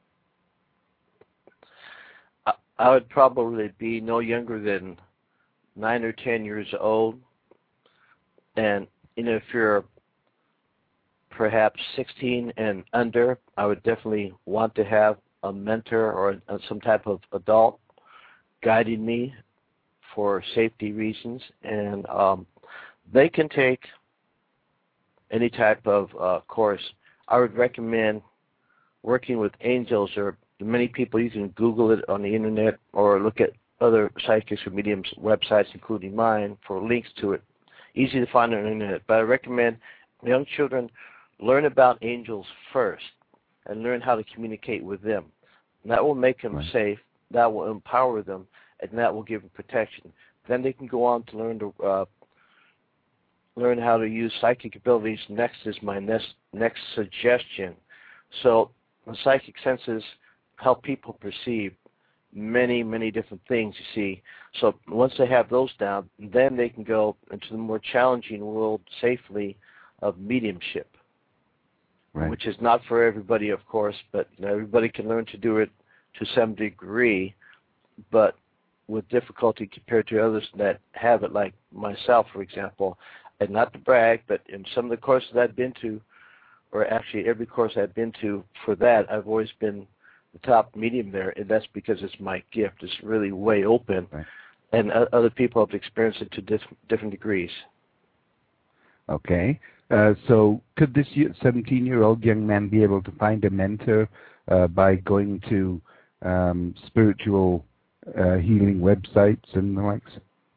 I would probably be no younger than nine or ten years old, and you know, if you're perhaps sixteen and under, I would definitely want to have a mentor or a, some type of adult guiding me for safety reasons. And um, they can take any type of uh, course. I would recommend working with angels, or many people, you can Google it on the internet or look at other psychics or mediums websites, including mine, for links to it. Easy to find on the internet. But I recommend young children learn about angels first and learn how to communicate with them. And that will make them right. safe, that will empower them, and that will give them protection. Then they can go on to learn to uh, learn how to use psychic abilities. Next is my next, next suggestion. So the psychic senses help people perceive many, many different things, you see. So once they have those down, then they can go into the more challenging world safely of mediumship. Right. Which is not for everybody, of course, but you know, everybody can learn to do it to some degree, but with difficulty compared to others that have it, like myself, for example. And not to brag, but in some of the courses I've been to, or actually every course I've been to for that, I've always been the top medium there, and that's because it's my gift. It's really way open, right. and uh, other people have experienced it to diff- different degrees. Okay. Uh, so could this seventeen-year-old young man be able to find a mentor uh, by going to um, spiritual uh, healing websites and the likes?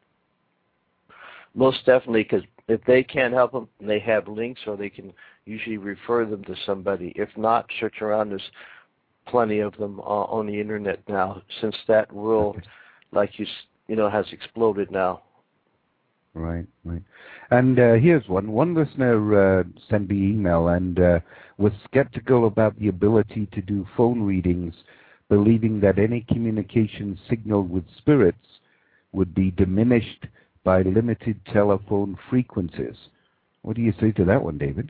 Most definitely, because if they can't help them, they have links, or they can usually refer them to somebody. If not, search around. There's plenty of them uh, on the internet now, since that world, like you you know, has exploded now. Right, right. And uh, here's one. One listener uh, sent me email and uh, was skeptical about the ability to do phone readings, believing that any communication signal with spirits would be diminished by limited telephone frequencies. What do you say to that one, David?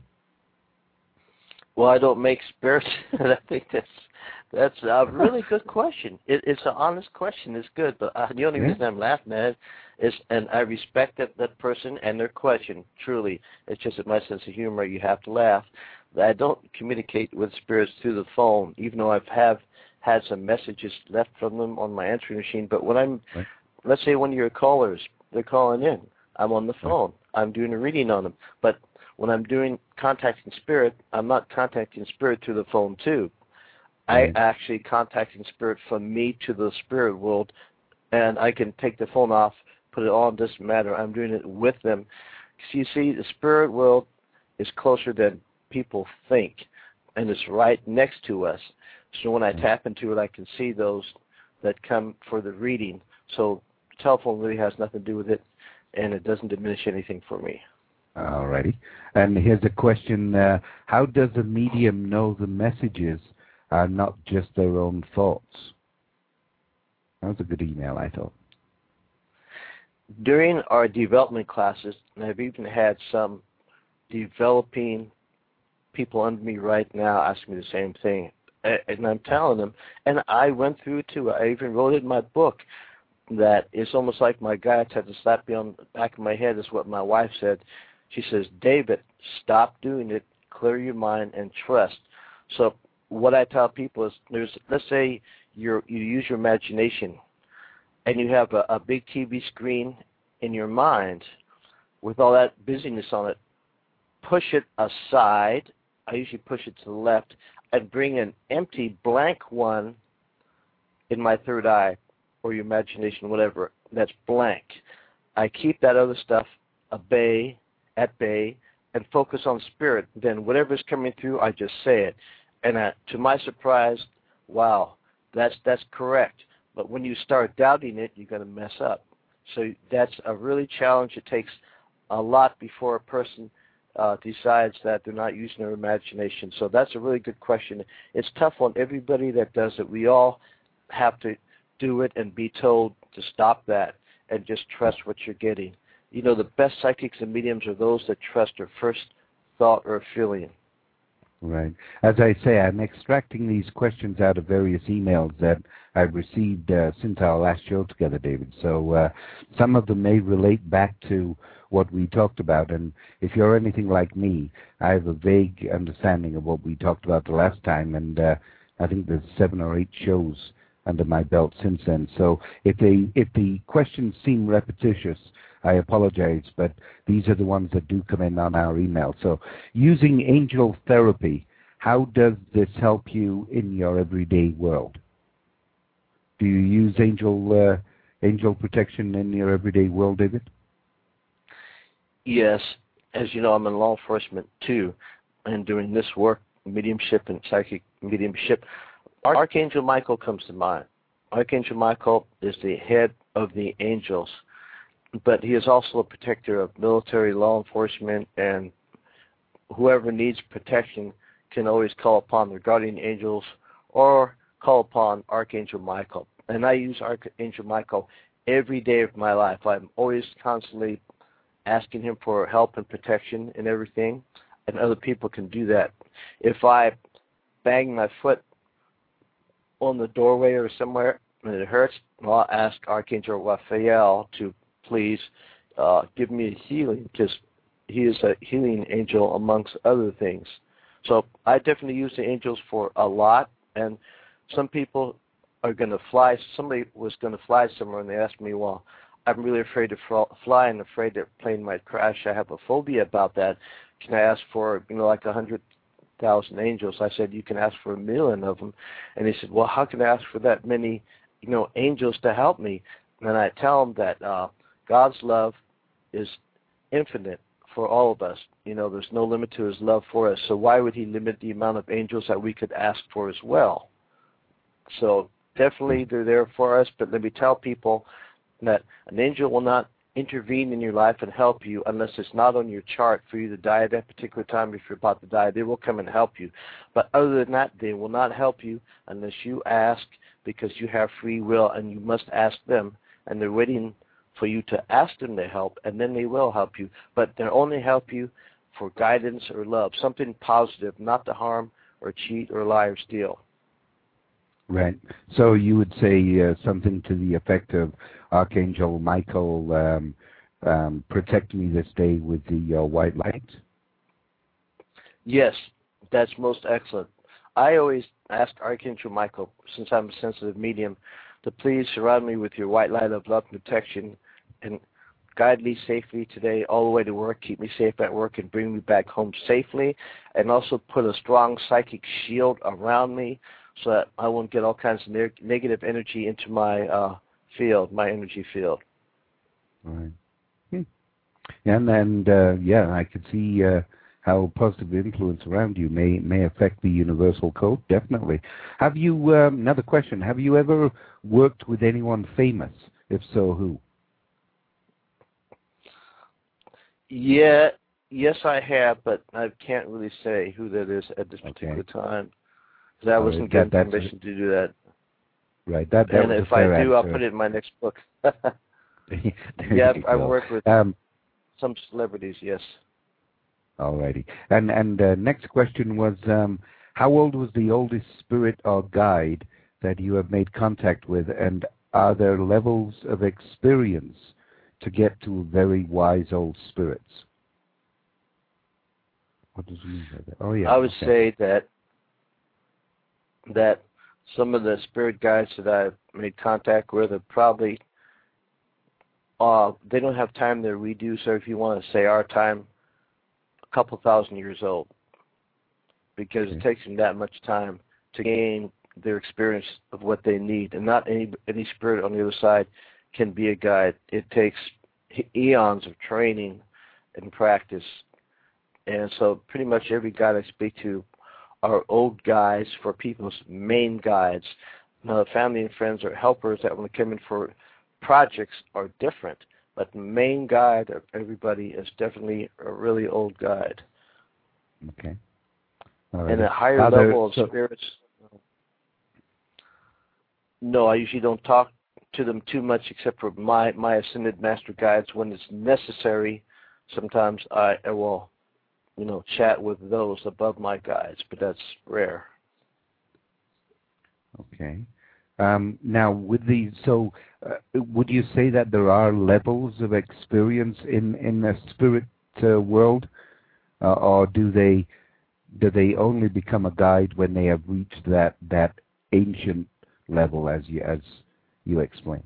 Well, I don't make spirits, and I think that's that's a really good question. It, it's an honest question. It's good, but uh, the only yeah. reason I'm laughing at it is, and I respect that, that person and their question, truly. It's just that my sense of humor, you have to laugh. I don't communicate with spirits through the phone, even though I've have had some messages left from them on my answering machine. But when I'm, right. let's say one of your callers, they're calling in, I'm on the phone. Right. I'm doing a reading on them. But when I'm doing contacting spirit, I'm not contacting spirit through the phone too. Right. I actually contacting spirit from me to the spirit world, and I can take the phone off, put it on, doesn't matter. I'm doing it with them. So you see, the spirit world is closer than people think, and it's right next to us. So when I tap into it, I can see those that come for the reading. So telephone really has nothing to do with it, and it doesn't diminish anything for me. All righty. And here's a question. Uh, how does a medium know the messages are not just their own thoughts? That was a good email, I thought. During our development classes, and I've even had some developing people under me right now asking me the same thing, and I'm telling them, and I went through it too. I even wrote it in my book, that it's almost like my guides had to slap me on the back of my head, is what my wife said. She says, David, stop doing it, clear your mind, and trust. So what I tell people is, there's, let's say you're, you use your imagination, and you have a, a big T V screen in your mind with all that busyness on it. Push it aside. I usually push it to the left, and bring an empty, blank one in my third eye, or your imagination, whatever, that's blank. I keep that other stuff at bay, at bay, and focus on spirit. Then whatever's coming through, I just say it. And uh, to my surprise, wow, that's that's correct. But when you start doubting it, you're going to mess up. So that's a really challenge. It takes a lot before a person uh, decides that they're not using their imagination. So that's a really good question. It's tough on everybody that does it. We all have to do it and be told to stop that and just trust what you're getting. You know, the best psychics and mediums are those that trust their first thought or feeling. Right. As I say, I'm extracting these questions out of various emails that I've received uh, since our last show together, David. So uh, some of them may relate back to what we talked about. And if you're anything like me, I have a vague understanding of what we talked about the last time. And uh, I think there's seven or eight shows under my belt since then. So if they if the questions seem repetitious, I apologize, but these are the ones that do come in on our email. So using angel therapy, how does this help you in your everyday world? Do you use angel uh, angel protection in your everyday world, David? Yes. As you know, I'm in law enforcement too, and doing this work, mediumship and psychic mediumship. Archangel Michael comes to mind. Archangel Michael is the head of the angels, but he is also a protector of military, law enforcement, and whoever needs protection can always call upon their guardian angels or call upon Archangel Michael. And I use Archangel Michael every day of my life. I'm always constantly asking him for help and protection and everything, and other people can do that. If I bang my foot on the doorway or somewhere and it hurts, well, I'll ask Archangel Raphael to please uh, give me a healing, because he is a healing angel amongst other things. So I definitely use the angels for a lot, and some people are going to fly. Somebody was going to fly somewhere, and they asked me, well, I'm really afraid to fly and afraid that plane might crash. I have a phobia about that. Can I ask for, you know, like a hundred thousand angels? I said, you can ask for a million of them. And he said, well, how can I ask for that many, you know, angels to help me? And I tell him that uh, God's love is infinite for all of us. You know, there's no limit to his love for us. So why would he limit the amount of angels that we could ask for as well? So definitely they're there for us, but let me tell people that an angel will not intervene in your life and help you unless it's not on your chart for you to die at that particular time. If you're about to die, they will come and help you. But other than that, they will not help you unless you ask, because you have free will and you must ask them, and they're waiting for you to ask them to help, and then they will help you. But they'll only help you for guidance or love, something positive, not to harm or cheat or lie or steal. Right. So you would say uh, something to the effect of Archangel Michael, um, um, protect me this day with the uh, white light? Yes, that's most excellent. I always ask Archangel Michael, since I'm a sensitive medium, to please surround me with your white light of love and protection and guide me safely today all the way to work, keep me safe at work, and bring me back home safely, and also put a strong psychic shield around me so that I won't get all kinds of ne- negative energy into my uh, field, my energy field. Right. Hmm. And and uh, yeah, I could see uh, how positive influence around you may may affect the universal code. Definitely. Have you? Um, another question. Have you ever worked with anyone famous? If so, who? Yeah. Yes, I have, but I can't really say who that is at this particular okay. time. I wasn't given that, permission to do that. Right. That, that and was if I do, answer. I'll put it in my next book. Yeah, I've worked with um, some celebrities, yes. All righty. And, and uh, next question was, um, how old was the oldest spirit or guide that you have made contact with, and are there levels of experience to get to very wise old spirits? What does it mean by that? Oh, yeah. I would okay. say that that some of the spirit guides that I've made contact with are probably, uh, they don't have time that we do, so if you want to say our time, a couple thousand years old, because okay. it takes them that much time to gain their experience of what they need, and not any any spirit on the other side can be a guide. It takes eons of training and practice, and so pretty much every guide I speak to are old guides for people's main guides. Now, family and friends or helpers that want to come in for projects are different, but the main guide of everybody is definitely a really old guide. Okay. All right. And a higher Are there, level of so, spirits, no, I usually don't talk to them too much except for my, my ascended master guides. When it's necessary, sometimes I, I will you know, chat with those above my guides, but that's rare. Okay. Um, now, with the so, uh, would you say that there are levels of experience in in the spirit uh, world, uh, or do they do they only become a guide when they have reached that that ancient level, as you as you explained?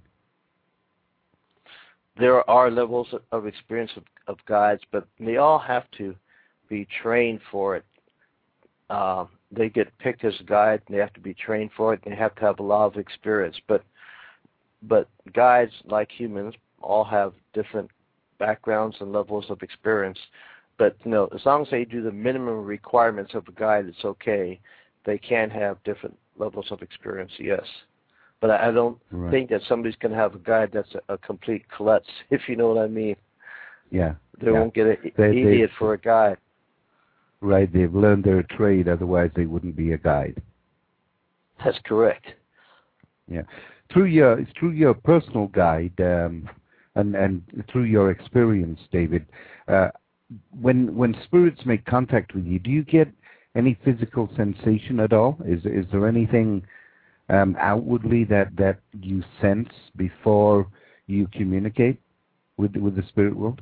There are levels of experience of, of guides, but they all have to be trained for it. Uh, they get picked as a guide, and they have to be trained for it, and they have to have a lot of experience. But but guides, like humans, all have different backgrounds and levels of experience. But you know, as long as they do the minimum requirements of a guide, it's okay. They can have different levels of experience, yes. But I, I don't right. think that somebody's going to have a guide that's a, a complete klutz, if you know what I mean. Yeah. They yeah. won't get an they, idiot they, for a guide. Right, they've learned their trade, otherwise they wouldn't be a guide. That's correct. Yeah, through your through your personal guide um, and and through your experience, David, uh, when when spirits make contact with you, do you get any physical sensation at all? Is is there anything um, outwardly that that you sense before you communicate with with the spirit world?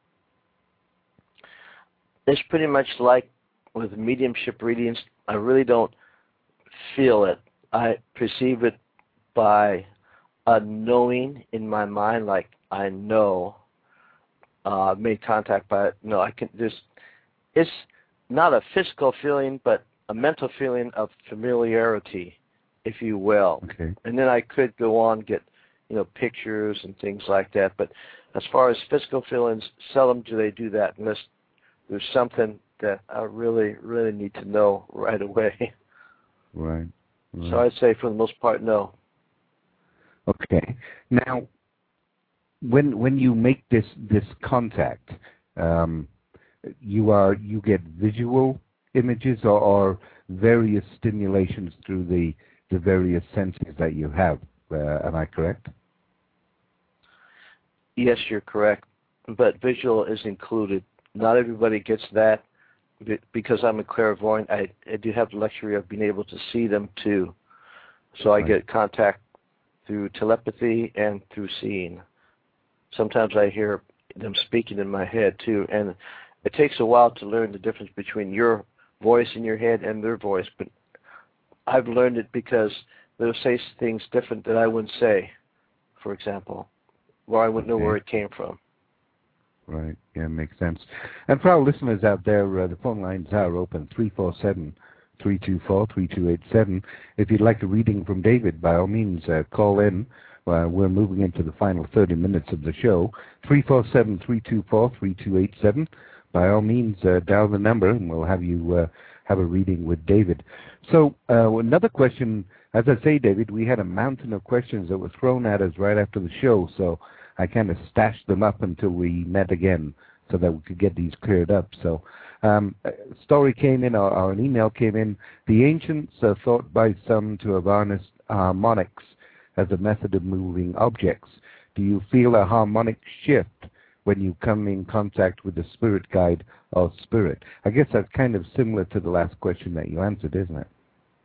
It's pretty much like with mediumship readings. I really don't feel it. I perceive it by a knowing in my mind, like I know. Uh, made contact by it. No, I can. There's. It's not a physical feeling, but a mental feeling of familiarity, if you will. Okay. And then I could go on get, you know, pictures and things like that. But as far as physical feelings, seldom do they do that unless there's something that I really, really need to know right away. Right. right. So I'd say for the most part, no. Okay. Now, when when you make this this contact, um, you are you get visual images or, or various stimulations through the the various senses that you have. Uh, am I correct? Yes, you're correct. But visual is included. Not everybody gets that. Because I'm a clairvoyant, I, I do have the luxury of being able to see them too. So I right. get contact through telepathy and through seeing. Sometimes I hear them speaking in my head too, and it takes a while to learn the difference between your voice in your head and their voice, but I've learned it because they'll say things different that I wouldn't say, for example, or I wouldn't know okay. where it came from. Right, yeah, makes sense. And for our listeners out there, uh, the phone lines are open, three four seven, three two four, three two eight seven. If you'd like a reading from David, by all means, uh, call in. Uh, we're moving into the final thirty minutes of the show. three four seven, three two four, three two eight seven. By all means, uh, dial the number, and we'll have you uh, have a reading with David. So uh, another question, as I say, David, we had a mountain of questions that were thrown at us right after the show, so I kind of stashed them up until we met again so that we could get these cleared up. So um, a story came in, or, or an email came in. The ancients are thought by some to have harnessed harmonics as a method of moving objects. Do you feel a harmonic shift when you come in contact with the spirit guide or spirit? I guess that's kind of similar to the last question that you answered, isn't it?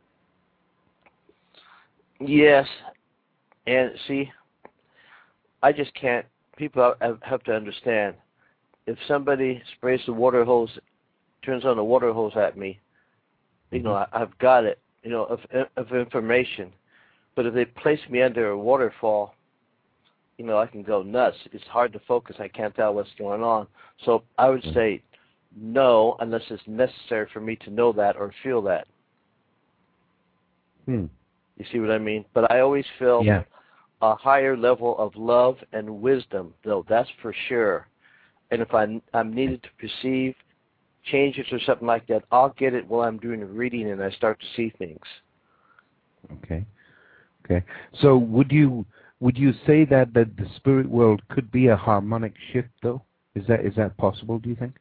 Yes. And see, I just can't, people have to understand, if somebody sprays the water hose, turns on the water hose at me, you know, I, I've got it, you know, of, of information. But if they place me under a waterfall, you know, I can go nuts. It's hard to focus. I can't tell what's going on. So I would say no, unless it's necessary for me to know that or feel that. Hmm. You see what I mean? But I always feel yeah. a higher level of love and wisdom, though, that's for sure. And if I, I'm needed to perceive changes or something like that, I'll get it while I'm doing a reading and I start to see things. Okay. Okay. So would you would you say that, that the spirit world could be a harmonic shift, though? Is that is that possible, do you think?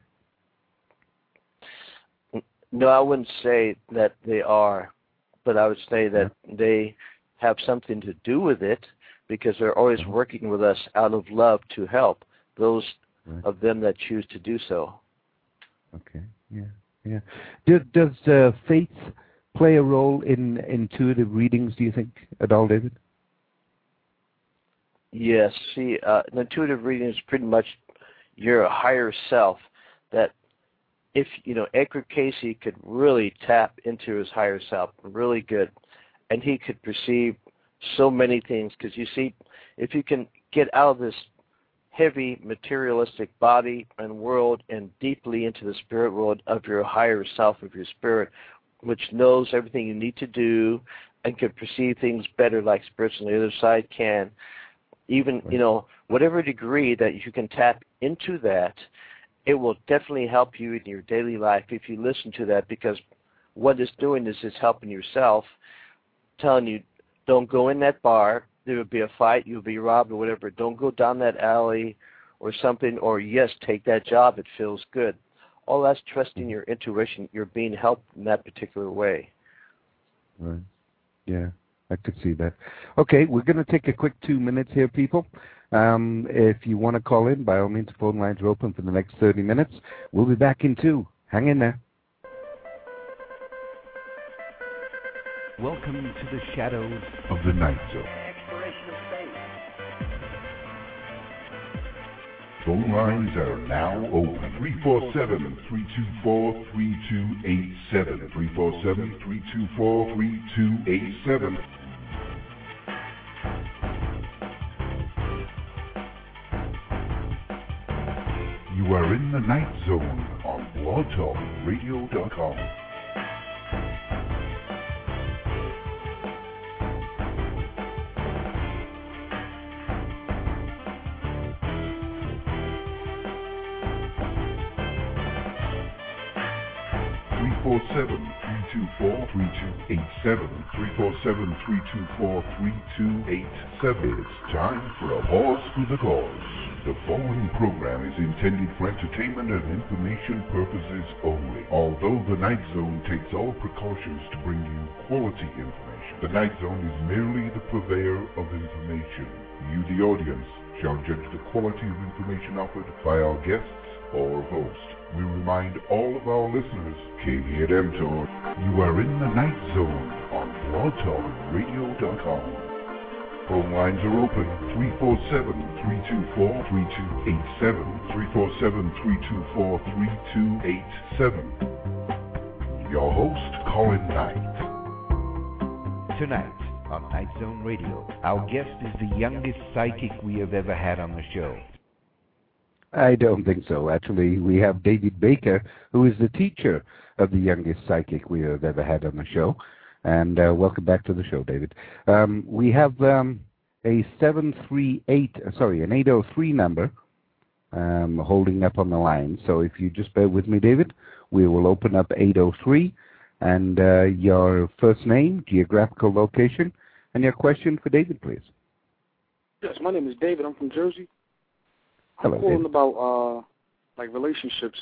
No, I wouldn't say that they are, but I would say that yeah. they have something to do with it, because they're always uh-huh. working with us out of love to help those right. of them that choose to do so. Okay, yeah, yeah. Do, does uh, faith play a role in intuitive readings, do you think, at all, David? Yes. See, uh, an intuitive reading is pretty much your higher self. That if, you know, Edgar Cayce could really tap into his higher self, really good, and he could perceive so many things, because you see, if you can get out of this heavy materialistic body and world and deeply into the spirit world of your higher self, of your spirit, which knows everything you need to do and can perceive things better like spirits on the other side can, even, you know, whatever degree that you can tap into that, it will definitely help you in your daily life if you listen to that, because what it's doing is it's helping yourself, telling you, don't go in that bar, there will be a fight, you'll be robbed or whatever. Don't go down that alley or something, or yes, take that job, it feels good. All that's trusting your intuition. You're being helped in that particular way. Right. Yeah, I could see that. Okay, we're going to take a quick two minutes here, people. Um, if you want to call in, by all means, the phone lines are open for the next thirty minutes. We'll be back in two. Hang in there. Welcome to the shadows of the Night Zone. Exploration of space. Phone lines are now open. three four seven, three two four, three two eight seven. three four seven, three two four, three two eight seven. You are in the Night Zone on blog talk radio dot com. three four seven, three two four, three two eight seven. three four seven, three two four, three two eight seven. It's time for a pause for the cause. The following program is intended for entertainment and information purposes only. Although the Night Zone takes all precautions to bring you quality information, the Night Zone is merely the purveyor of information. You, the audience, shall judge the quality of information offered by our guests or host. We remind all of our listeners, K V at M Talk, you are in the Night Zone on blog talk radio dot com. Phone lines are open, three four seven, three two four, three two eight seven, three four seven, three two four, three two eight seven. Your host, Colin Knight. Tonight on Night Zone Radio, our guest is the youngest psychic we have ever had on the show. I don't think so. Actually, we have David Baker, who is the teacher of the youngest psychic we have ever had on the show. And uh, welcome back to the show, David. Um, we have um, a seven three eight, sorry, an eight oh three number um, holding up on the line. So if you just bear with me, David, we will open up eight oh three and uh, your first name, geographical location, and your question for David, please. Yes, my name is David. I'm from Jersey. Hello, I'm calling David. about uh, like relationships.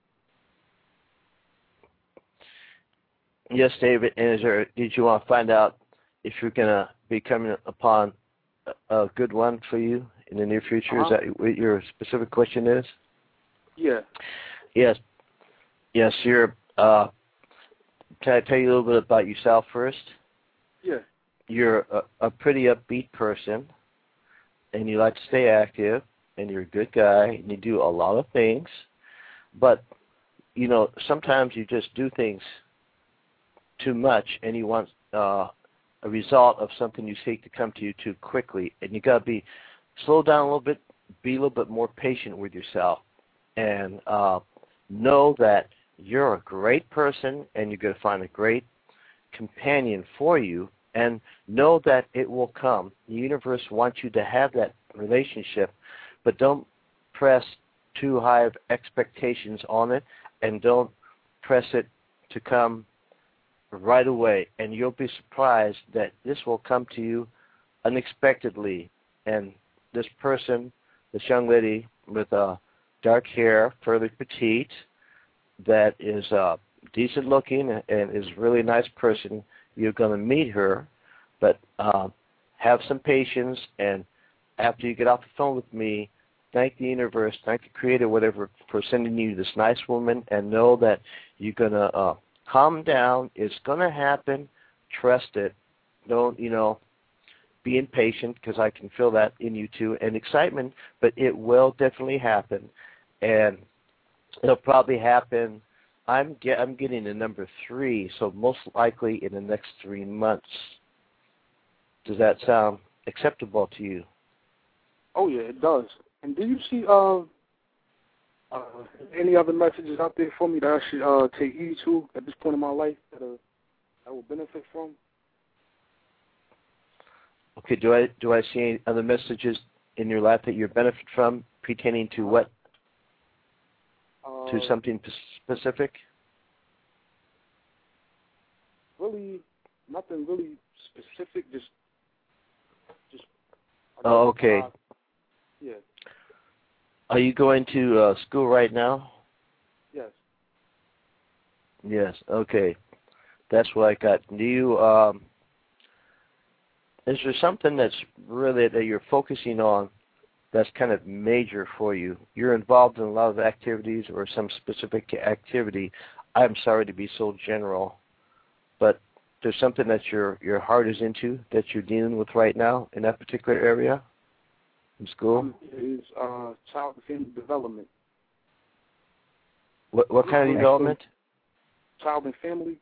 Yes, David. And is there, did you want to find out if you're going to be coming upon a, a good one for you in the near future? Uh-huh. Is that what your specific question is? Yeah. Yes. Yes, you're. Uh, can I tell you a little bit about yourself first? Yeah. You're a, a pretty upbeat person, and you like to stay active, and you're a good guy, and you do a lot of things. But, you know, sometimes you just do things too much, and you want uh, a result of something you seek to come to you too quickly, and you got to be slow down a little bit, be a little bit more patient with yourself, and uh, know that you're a great person, and you're going to find a great companion for you, and know that it will come. The universe wants you to have that relationship, but don't press too high of expectations on it, and don't press it to come right away, and you'll be surprised that this will come to you unexpectedly. And this person, this young lady with uh, dark hair, fairly petite, that is uh, decent looking and is a really nice person, you're going to meet her, but uh, have some patience, and after you get off the phone with me, thank the universe, thank the Creator, whatever, for sending you this nice woman, and know that you're going to uh, calm down. It's going to happen. Trust it. Don't, you know, be impatient, because I can feel that in you too, and excitement, but it will definitely happen. And it'll probably happen, I'm, get, I'm getting the number three, so most likely in the next three months. Does that sound acceptable to you? Oh, yeah, it does. And do you see uh, uh, any other messages out there for me that I should uh, take heed to at this point in my life that uh, I will benefit from? Okay, do I do I see any other messages in your life that you benefit from, pertaining to what? Uh, to something specific? Really, nothing really specific, just... just oh, okay. Uh, yeah. Are you going to uh, school right now? Yes. Yes, okay. That's what I got. Do you, um, is there something that's really, that you're focusing on that's kind of major for you? You're involved in a lot of activities or some specific activity. I'm sorry to be so general, but there's something that your, your heart is into that you're dealing with right now in that particular area? From school? Um, is uh, child and family development. What what kind of development? Child and family.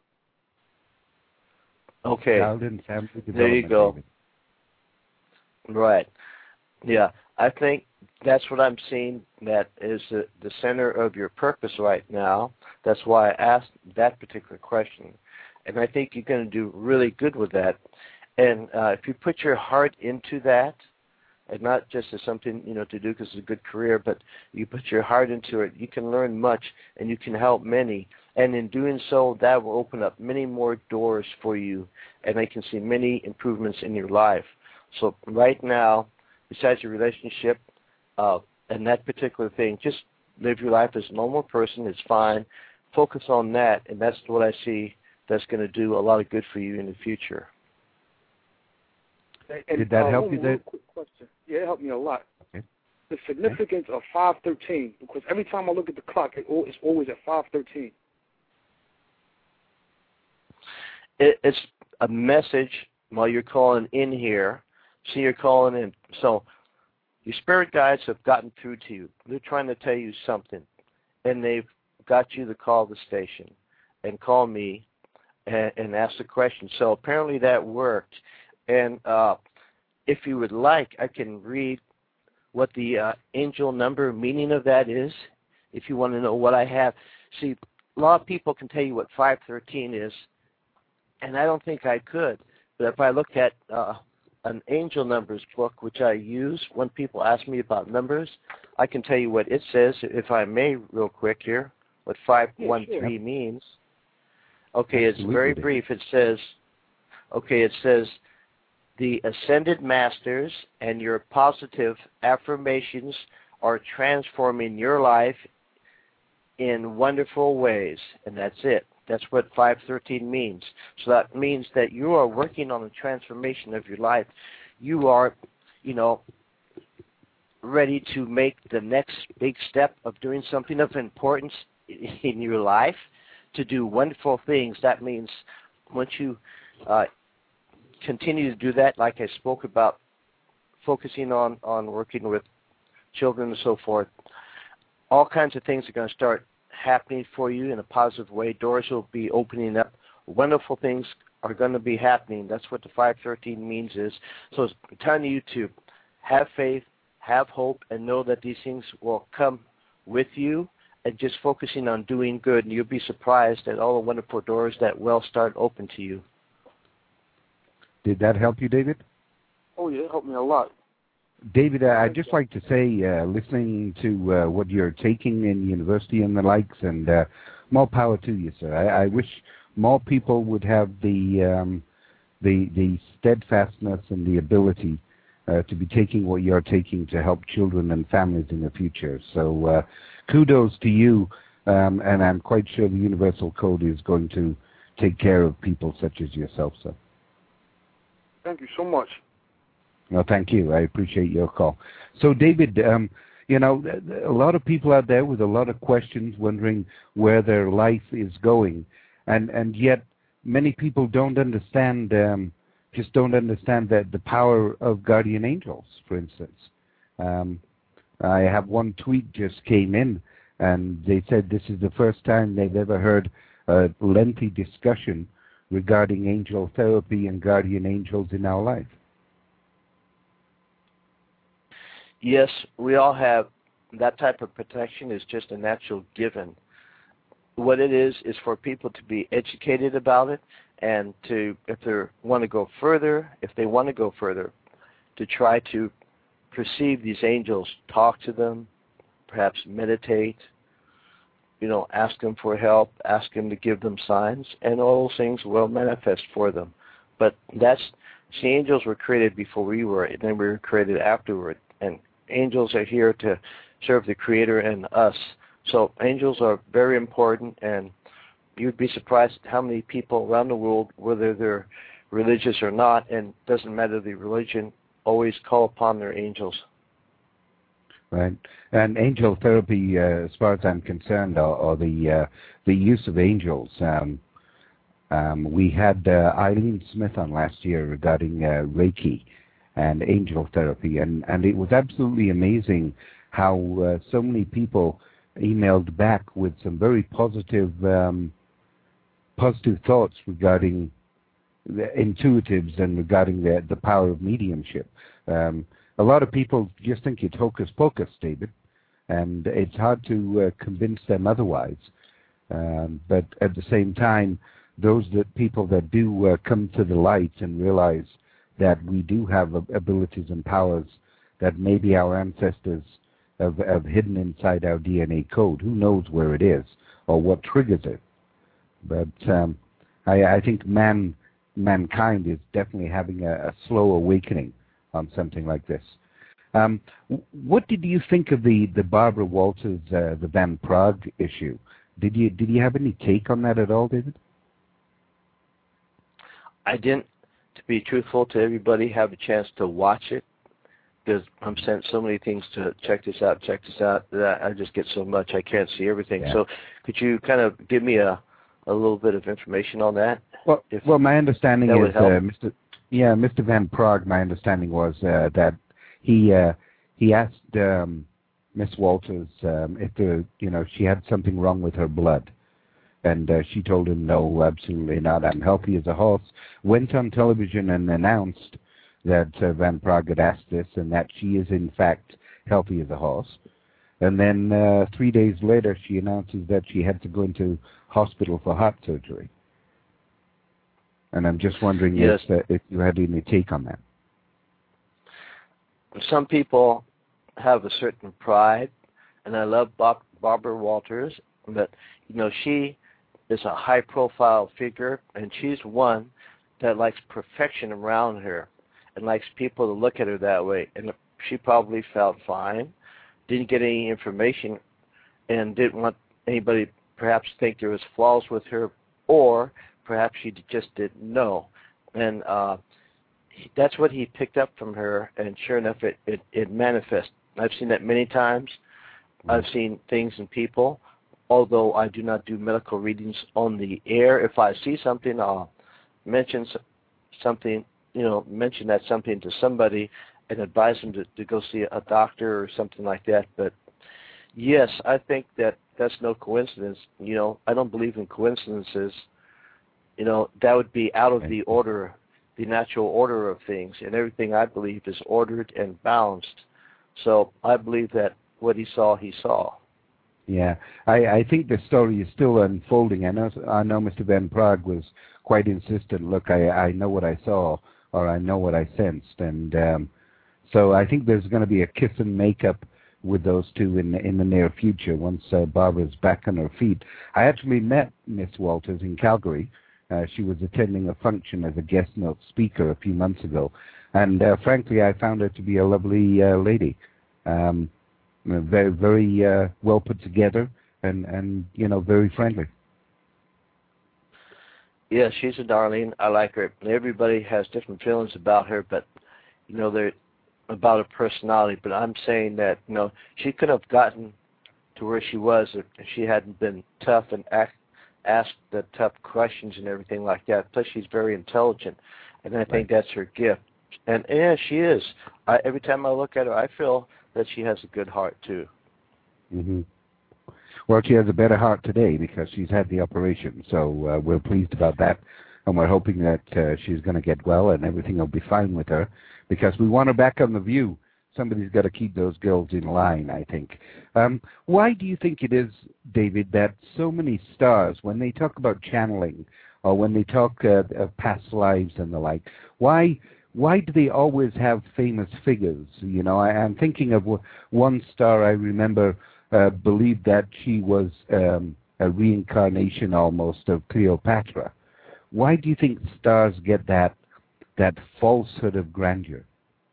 Okay. Child and family development. There you go. David. Right. Yeah. I think that's what I'm seeing. That is the, the center of your purpose right now. That's why I asked that particular question. And I think you're going to do really good with that. And uh, if you put your heart into that, and not just as something, you know, to do because it's a good career, but you put your heart into it, you can learn much and you can help many. And in doing so, that will open up many more doors for you, and I can see many improvements in your life. So right now, besides your relationship uh, and that particular thing, just live your life as a normal person. It's fine. Focus on that, and that's what I see that's going to do a lot of good for you in the future. And, Did that uh, help one, you? one That quick question. Yeah, it helped me a lot. Okay. The significance okay. of five thirteen, because every time I look at the clock, it, it's always at five thirteen. It, it's a message while you're calling in here. See, you're calling in. So your spirit guides have gotten through to you. They're trying to tell you something, and they've got you to call the station and call me and, and ask the question. So apparently that worked. And uh, if you would like, I can read what the uh, angel number meaning of that is, if you want to know what I have. See, a lot of people can tell you what five thirteen is, and I don't think I could. But if I look at uh, an angel numbers book, which I use when people ask me about numbers, I can tell you what it says, if I may, real quick here, what five one three yeah, sure. means. Okay, it's Absolutely. very brief. It says, okay, it says, the ascended masters and your positive affirmations are transforming your life in wonderful ways, and that's it. That's what five thirteen means. So that means that you are working on the transformation of your life. You are, you know, ready to make the next big step of doing something of importance in your life, to do wonderful things. That means once you uh, continue to do that, like I spoke about, focusing on, on working with children and so forth, all kinds of things are going to start happening for you in a positive way. Doors will be opening up. Wonderful things are going to be happening. That's what the five thirteen means is. So it's telling you to have faith, have hope, and know that these things will come with you, and just focusing on doing good, and you'll be surprised at all the wonderful doors that will start open to you. Did that help you, David? Oh, yeah, it helped me a lot. David, uh, I'd just like to say, uh, listening to uh, what you're taking in university and the likes, and uh, more power to you, sir. I, I wish more people would have the um, the the steadfastness and the ability uh, to be taking what you're taking to help children and families in the future. So uh, kudos to you, um, and I'm quite sure the Universal Code is going to take care of people such as yourself, sir. Thank you so much. No, thank you. I appreciate your call. So, David, um, you know, a lot of people out there with a lot of questions, wondering where their life is going, and and yet many people don't understand, um, just don't understand that the power of guardian angels, for instance. Um, I have one tweet just came in, and they said this is the first time they've ever heard a lengthy discussion regarding angel therapy and guardian angels in our life. Yes, we all have that type of protection. Is just a natural given. What it is is for people to be educated about it, and to, if they want to go further, if they want to go further, to try to perceive these angels, talk to them, perhaps meditate, you know, ask them for help, ask them to give them signs, and all those things will manifest for them. But that's, see, angels were created before we were, and then we were created afterward. And angels are here to serve the Creator and us. So angels are very important, and you'd be surprised how many people around the world, whether they're religious or not, and it doesn't matter the religion, always call upon their angels. Right, and angel therapy, uh, as far as I'm concerned, or, or the uh, the use of angels. Um, um, we had uh, Eileen Smith on last year regarding uh, Reiki, and angel therapy. And, and it was absolutely amazing how uh, so many people emailed back with some very positive um, positive thoughts regarding the intuitives and regarding the, the power of mediumship. Um, a lot of people just think it's hocus pocus, David, and it's hard to uh, convince them otherwise. Um, but at the same time, those that people that do uh, come to the light and realize that we do have abilities and powers that maybe our ancestors have, have hidden inside our D N A code. Who knows where it is or what triggers it? But um, I, I think man, mankind is definitely having a, a slow awakening on something like this. Um, what did you think of the, the Barbara Walters, uh, the Van Prague issue? Did you did you have any take on that at all, David? I didn't, to be truthful to everybody, have a chance to watch it because I'm sent so many things to check this out, check this out, that I just get so much I can't see everything. Yeah. So could you kind of give me a, a little bit of information on that? Well, if well, my understanding is, uh, Mister Yeah, Mister Van Prague, my understanding was uh, that he uh, he asked um, Miss Walters um, if the, you know, she had something wrong with her blood. And uh, she told him, no, absolutely not. I'm healthy as a horse. Went on television and announced that uh, Van Prague had asked this and that she is, in fact, healthy as a horse. And then uh, three days later, she announces that she had to go into hospital for heart surgery. And I'm just wondering yes. if, uh, if you had any take on that. Some people have a certain pride, and I love Bob, Barbara Walters, but, you know, she is a high-profile figure, and she's one that likes perfection around her and likes people to look at her that way. And she probably felt fine, didn't get any information, and didn't want anybody perhaps think there was flaws with her, or perhaps she just didn't know. And uh, that's what he picked up from her, and sure enough, it, it, it manifests. I've seen that many times. I've seen things in people. Although I do not do medical readings on the air, if I see something, I'll mention something, you know, mention that something to somebody and advise them to, to go see a doctor or something like that. But yes, I think that that's no coincidence. You know, I don't believe in coincidences. You know, that would be out of the order, the natural order of things. And everything I believe is ordered and balanced. So I believe that what he saw, he saw. Yeah, I, I think the story is still unfolding. I know I know Mister Van Prague was quite insistent. Look, I, I know what I saw, or I know what I sensed, and um, so I think there's going to be a kiss and make-up with those two in in the near future once uh, Barbara's back on her feet. I actually met Miss Walters in Calgary. Uh, she was attending a function as a guest note speaker a few months ago, and uh, frankly, I found her to be a lovely uh, lady. Um, Very, very uh, well put together, and, and you know, very friendly. Yeah, she's a darling. I like her. Everybody has different feelings about her, but you know, they're about her personality. But I'm saying that you know, she could have gotten to where she was if she hadn't been tough and act, asked the tough questions and everything like that. Plus, she's very intelligent, and I think that's her gift. And yeah, she is. I, every time I look at her, I feel that she has a good heart too. Mm-hmm. Well, she has a better heart today because she's had the operation, so uh, we're pleased about that, and we're hoping that uh, she's going to get well and everything will be fine with her, because we want her back on The View. Somebody's got to keep those girls in line, I think. Um, why do you think it is, David, that so many stars, when they talk about channeling or when they talk uh, of past lives and the like, why why do they always have famous figures? You know, I, I'm thinking of one star I remember uh, believed that she was um, a reincarnation almost of Cleopatra. Why do you think stars get that that falsehood of grandeur?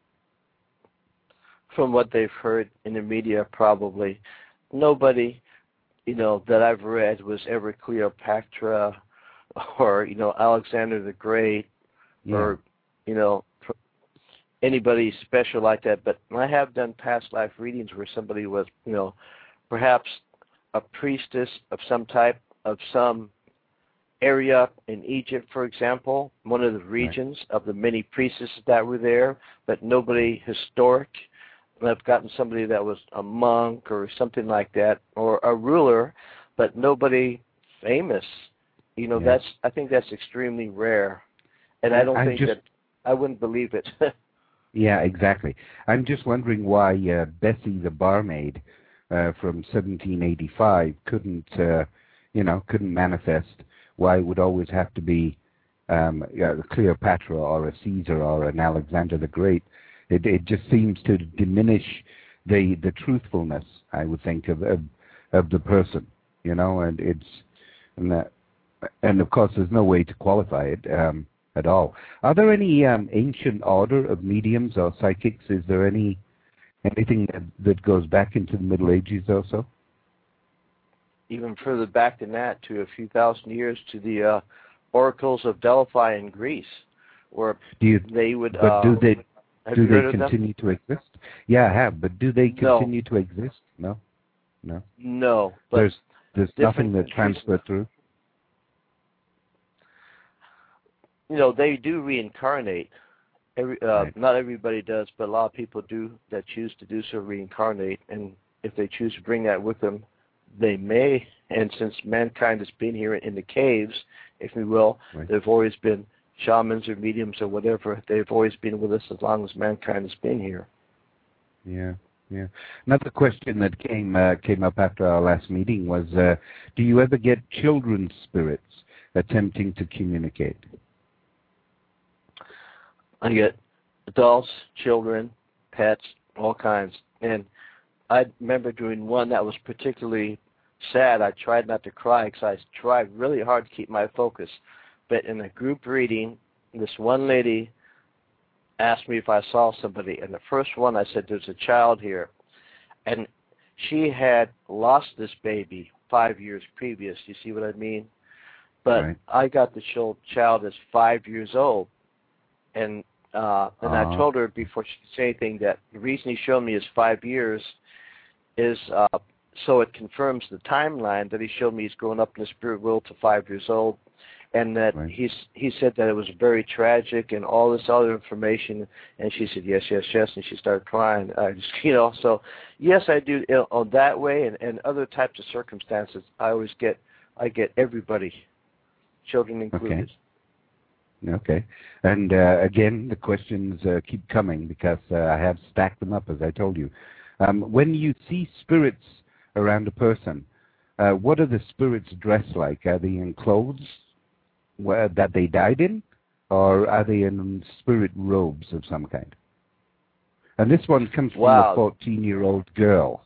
From what they've heard in the media, probably. Nobody, you know, that I've read was ever Cleopatra or, you know, Alexander the Great yeah. or, you know, anybody special like that. But I have done past life readings where somebody was, you know, perhaps a priestess of some type, of some area in Egypt, for example, one of the regions right. of the many priestesses that were there, but nobody historic. And I've gotten somebody that was a monk or something like that, or a ruler, but nobody famous. You know, yeah. that's I think that's extremely rare, and I don't I think just, that I wouldn't believe it. Yeah, exactly. I'm just wondering why uh, Bessie the barmaid uh, from seventeen eighty-five couldn't, uh, you know, couldn't manifest. Why it would always have to be um, uh, Cleopatra or a Caesar or an Alexander the Great. It, it just seems to diminish the the truthfulness, I would think, of of, of the person, you know, and it's and, that, and of course there's no way to qualify it um, at all. Are there any um, ancient order of mediums or psychics? Is there any anything that, that goes back into the Middle Ages also? Even further back than that, to a few thousand years, to the uh, oracles of Delphi in Greece, where do you, they would. But uh, do they do they continue to exist? Yeah, I have. But do they continue no. to exist? No, no. No. But there's there's nothing that transfers through. You know, they do reincarnate. Every, uh, right. Not everybody does, but a lot of people do that choose to do so reincarnate, and if they choose to bring that with them, they may. And since mankind has been here in the caves, if we will, right. they've always been shamans or mediums or whatever. They've always been with us as long as mankind has been here. Yeah, yeah. Another question that came uh, came up after our last meeting was, uh, do you ever get children's spirits attempting to communicate? I get adults, children, pets, all kinds. And I remember doing one that was particularly sad. I tried not to cry because I tried really hard to keep my focus. But in a group reading, this one lady asked me if I saw somebody. And the first one, I said, there's a child here. And she had lost this baby five years previous. You see what I mean? But right. I got the child as five years old. And uh, and uh-huh. I told her before she could say anything that the reason he showed me is five years is uh, so it confirms the timeline that he showed me he's growing up in the spirit world to five years old, and that right. he's he said that it was very tragic and all this other information. And she said yes, yes, yes, and she started crying. I just you know so yes, I do you know, on that way and, and other types of circumstances. I always get I get everybody, children included. Okay. Okay. And uh, again, the questions uh, keep coming because uh, I have stacked them up, as I told you. Um, when you see spirits around a person, uh, what are the spirits dressed like? Are they in clothes where, that they died in, or are they in spirit robes of some kind? And this one comes from wow. a fourteen-year-old girl.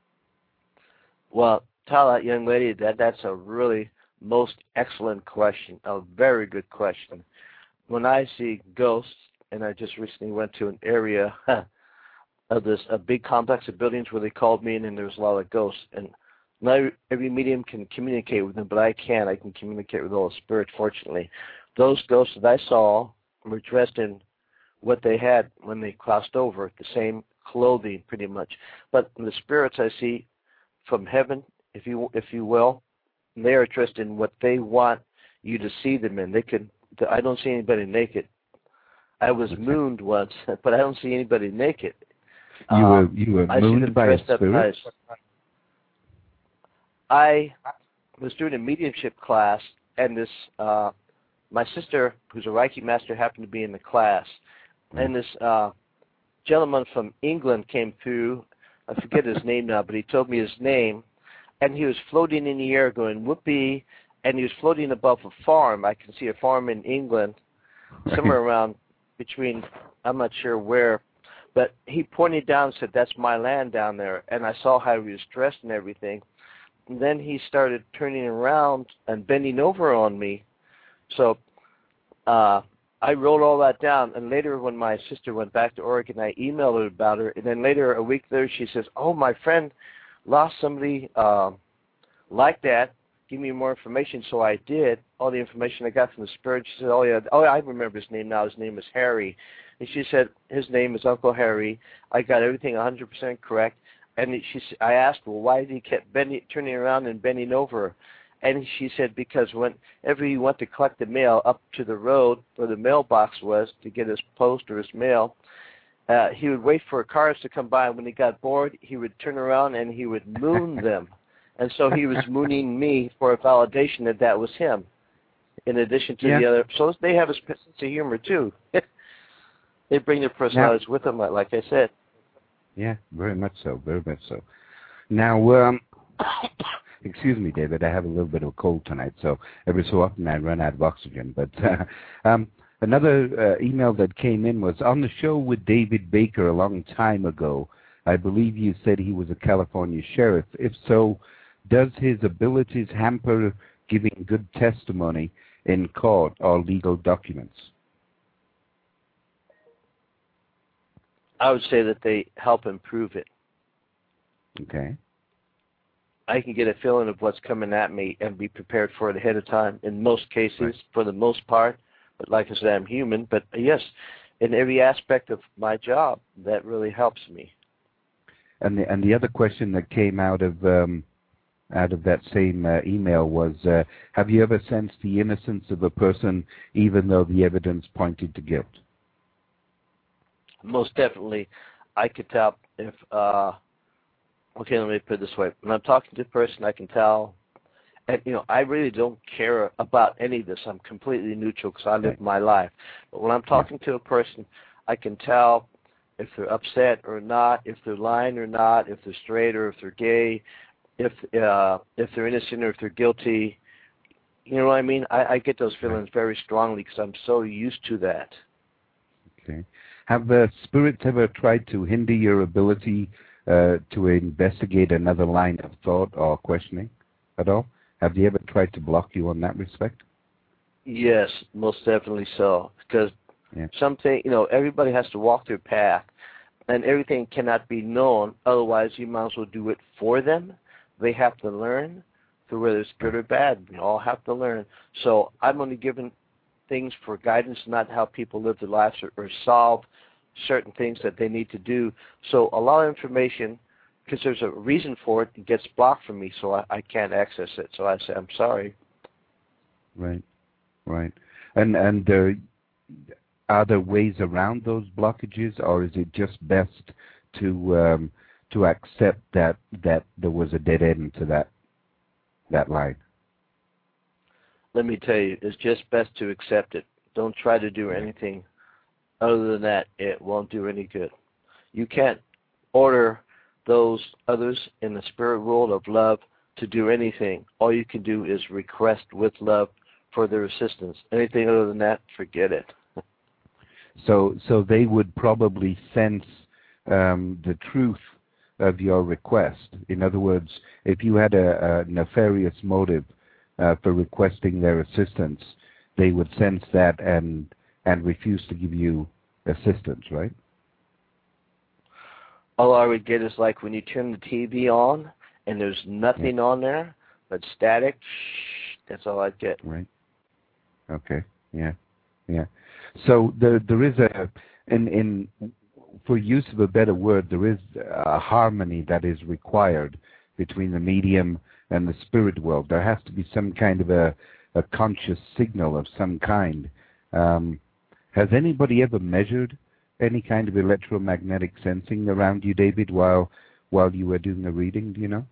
Well, tell that young lady that that's a really most excellent question, a very good question. When I see ghosts, and I just recently went to an area of this a big complex of buildings where they called me in, and there was a lot of ghosts. And not every medium can communicate with them, but I can. I can communicate with all the spirits, fortunately. Those ghosts that I saw were dressed in what they had when they crossed over, the same clothing pretty much. But the spirits I see from heaven, if you if you will, they are dressed in what they want you to see them in. They can. I don't see anybody naked. I was mooned once, but I don't see anybody naked. You were um, you were mooned by a spirit? I was doing a mediumship class, and this uh, my sister, who's a Reiki master, happened to be in the class, mm. and this uh, gentleman from England came through. I forget his name now, but he told me his name, and he was floating in the air, going whoopee. And he was floating above a farm. I can see a farm in England, somewhere around between, I'm not sure where. But he pointed down and said, that's my land down there. And I saw how he was dressed and everything. And then he started turning around and bending over on me. So uh, I wrote all that down. And later when my sister went back to Oregon, I emailed her about her. And then later, a week later, she says, oh, my friend lost somebody uh, like that. Give me more information, so I did. All the information I got from the spirit. She said, oh, yeah, oh, I remember his name now. His name is Harry. And she said, his name is Uncle Harry. I got everything one hundred percent correct. And she, I asked, well, why did he keep bending, turning around and bending over? And she said because whenever he went to collect the mail up to the road where the mailbox was to get his post or his mail, uh, he would wait for cars to come by. And when he got bored, he would turn around and he would moon them. And so he was mooning me for a validation that that was him, in addition to yeah. the other. So they have a sense of humor, too. They bring their personalities now, with them, like I said. Yeah, very much so, very much so. Now, um, excuse me, David, I have a little bit of a cold tonight, so every so often I run out of oxygen. But uh, um, another uh, email that came in was, on the show with David Baker a long time ago, I believe you said he was a California sheriff. If so, does his abilities hamper giving good testimony in court or legal documents? I would say that they help improve it. Okay. I can get a feeling of what's coming at me and be prepared for it ahead of time in most cases, right. for the most part. But like I said, I'm human. But yes, in every aspect of my job, that really helps me. And the, and the other question that came out of um, out of that same uh, email was, uh, have you ever sensed the innocence of a person even though the evidence pointed to guilt? Most definitely. I could tell if, uh, okay, let me put it this way. When I'm talking to a person, I can tell, and, you know, I really don't care about any of this. I'm completely neutral because I live right. my life. But when I'm talking yeah. to a person, I can tell if they're upset or not, if they're lying or not, if they're straight or if they're gay, if uh, if they're innocent or if they're guilty. You know what I mean? I, I get those feelings very strongly because I'm so used to that. Okay. Have the spirits ever tried to hinder your ability uh, to investigate another line of thought or questioning at all? Have they ever tried to block you on that respect? Yes, most definitely so. Because yeah. something, you know, everybody has to walk their path, and everything cannot be known. Otherwise, you might as well do it for them. They have to learn, so whether it's good or bad. We all have to learn. So I'm only given things for guidance, not how people live their lives or, or solve certain things that they need to do. So a lot of information, because there's a reason for it, it gets blocked from me, so I, I can't access it. So I say, I'm sorry. Right, right. And and uh, are there ways around those blockages, or is it just best to um, to accept that that there was a dead end to that that line? Let me tell you, it's just best to accept it. Don't try to do anything other than that. It won't do any good. You can't order those others in the spirit world of love to do anything. All you can do is request with love for their assistance. Anything other than that, forget it. So, so they would probably sense um, the truth of your request. In other words, if you had a, a nefarious motive uh, for requesting their assistance, they would sense that and and refuse to give you assistance, right? All I would get is like when you turn the T V on and there's nothing yeah. on there but static. Shh, that's all I'd get. Right. Okay. Yeah. Yeah. So there there is a in in for use of a better word, there is a harmony that is required between the medium and the spirit world. There has to be some kind of a, a conscious signal of some kind. Um, has anybody ever measured any kind of electromagnetic sensing around you, David, while while you were doing the reading? Do you know?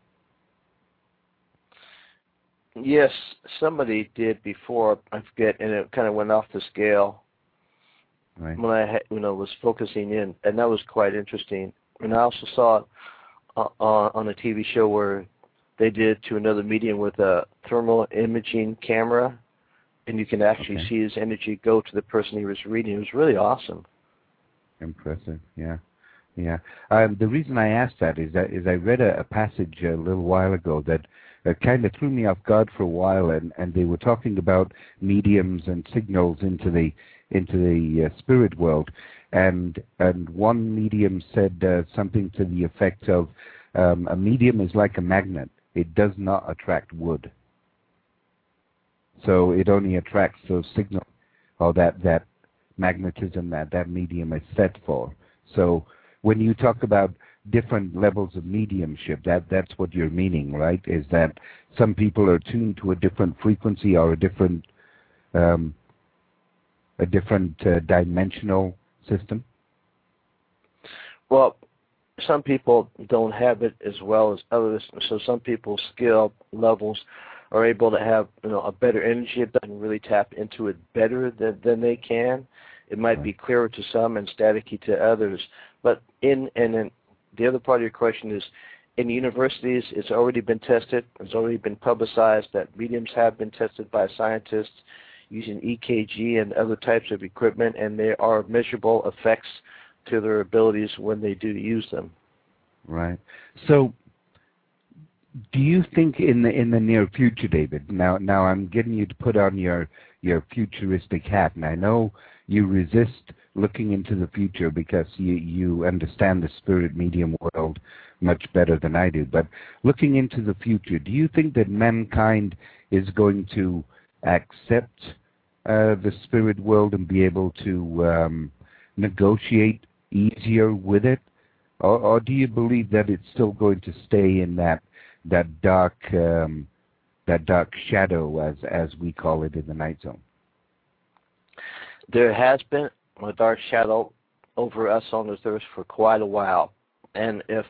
Yes, somebody did before. I forget, and it kind of went off the scale. Right. When I you know was focusing in, and that was quite interesting. And I also saw it uh, on a T V show where they did to another medium with a thermal imaging camera, and you can actually okay. see his energy go to the person he was reading. It was really awesome. Impressive, yeah, yeah. Um, the reason I asked that is that is I read a, a passage a little while ago that uh, kind of threw me off guard for a while, and, and they were talking about mediums and signals into the into the uh, spirit world, and and one medium said uh, something to the effect of um, a medium is like a magnet. It does not attract wood, so it only attracts those signals or that that magnetism that that medium is set for. So when you talk about different levels of mediumship, that that's what you're meaning, right? Is that some people are tuned to a different frequency or a different um, a different uh, dimensional system? Well, some people don't have it as well as others, so some people's skill levels are able to have, you know, a better energy and really tap into it better than, than they can. It might be clearer to some and staticky to others. But in and in, the other part of your question is, in universities, it's already been tested. It's already been publicized that mediums have been tested by scientists using E K G and other types of equipment, and there are measurable effects to their abilities when they do use them. Right. So, do you think in the in the near future, David? Now, now I'm getting you to put on your your futuristic hat, and I know you resist looking into the future because you you understand the spirit medium world much better than I do. But looking into the future, do you think that mankind is going to accept uh, the spirit world and be able to um, negotiate easier with it, or, or do you believe that it's still going to stay in that that dark um, that dark shadow, as as we call it in the Night Zone? There has been a dark shadow over us on this earth for quite a while, and if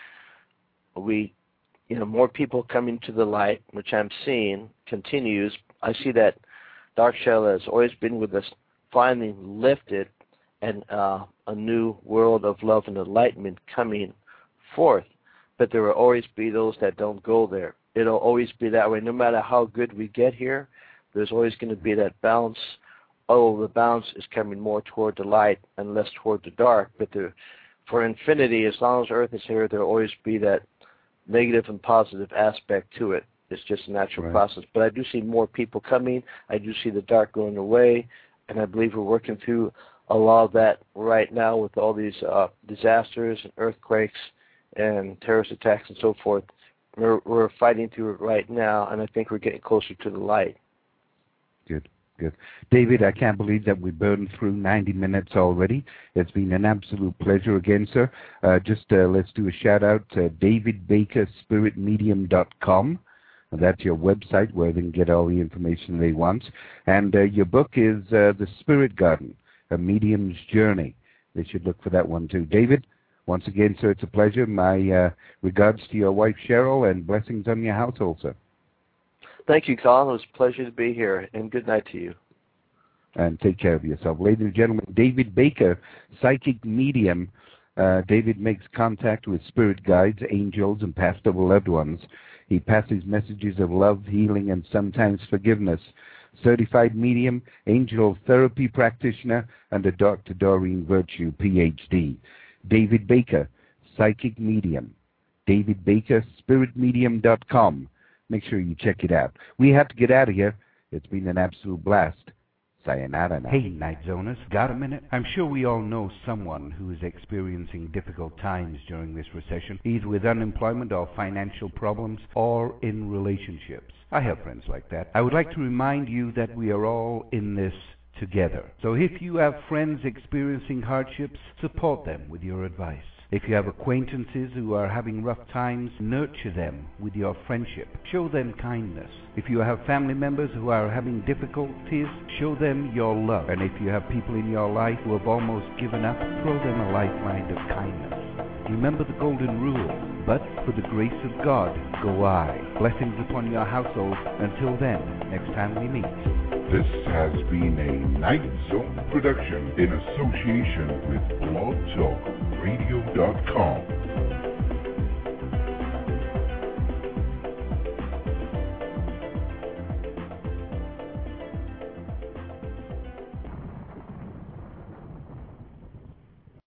we, you know, more people coming to the light, which I'm seeing continues, I see that dark shadow has always been with us, finally lifted, and uh, a new world of love and enlightenment coming forth. But there will always be those that don't go there. It'll always be that way. No matter how good we get here, there's always going to be that balance. Oh, the balance is coming more toward the light and less toward the dark. But there, for infinity, as long as Earth is here, there will always be that negative and positive aspect to it. It's just a natural right. process. But I do see more people coming. I do see the dark going away. And I believe we're working through a lot of that right now with all these uh, disasters and earthquakes and terrorist attacks and so forth. We're, we're fighting through it right now, and I think we're getting closer to the light. Good, good. David, I can't believe that we burned through ninety minutes already. It's been an absolute pleasure again, sir. Uh, just uh, let's do a shout-out to david baker spirit medium dot com. That's your website where they can get all the information they want. And uh, your book is uh, The Spirit Garden, A Medium's Journey. They should look for that one too. David, once again, sir, it's a pleasure. My uh, regards to your wife, Cheryl, and blessings on your household, sir. Thank you, Colin. It was a pleasure to be here, and good night to you. And take care of yourself. Ladies and gentlemen, David Baker, psychic medium. Uh, David makes contact with spirit guides, angels, and passed over loved ones. He passes messages of love, healing, and sometimes forgiveness. Certified medium, angel therapy practitioner, and a Doctor Doreen Virtue, P H D. David Baker, psychic medium. David Baker, spirit medium dot com. Make sure you check it out. We have to get out of here. It's been an absolute blast. Sayonara now. Hey, Night Zoners, got a minute? I'm sure we all know someone who is experiencing difficult times during this recession, either with unemployment or financial problems, or in relationships. I have friends like that. I would like to remind you that we are all in this together. So if you have friends experiencing hardships, support them with your advice. If you have acquaintances who are having rough times, nurture them with your friendship. Show them kindness. If you have family members who are having difficulties, show them your love. And if you have people in your life who have almost given up, throw them a lifeline of kindness. Remember the golden rule, but for the grace of God, go I. Blessings upon your household. Until then, next time we meet. This has been a Night Zone production in association with blog talk radio dot com.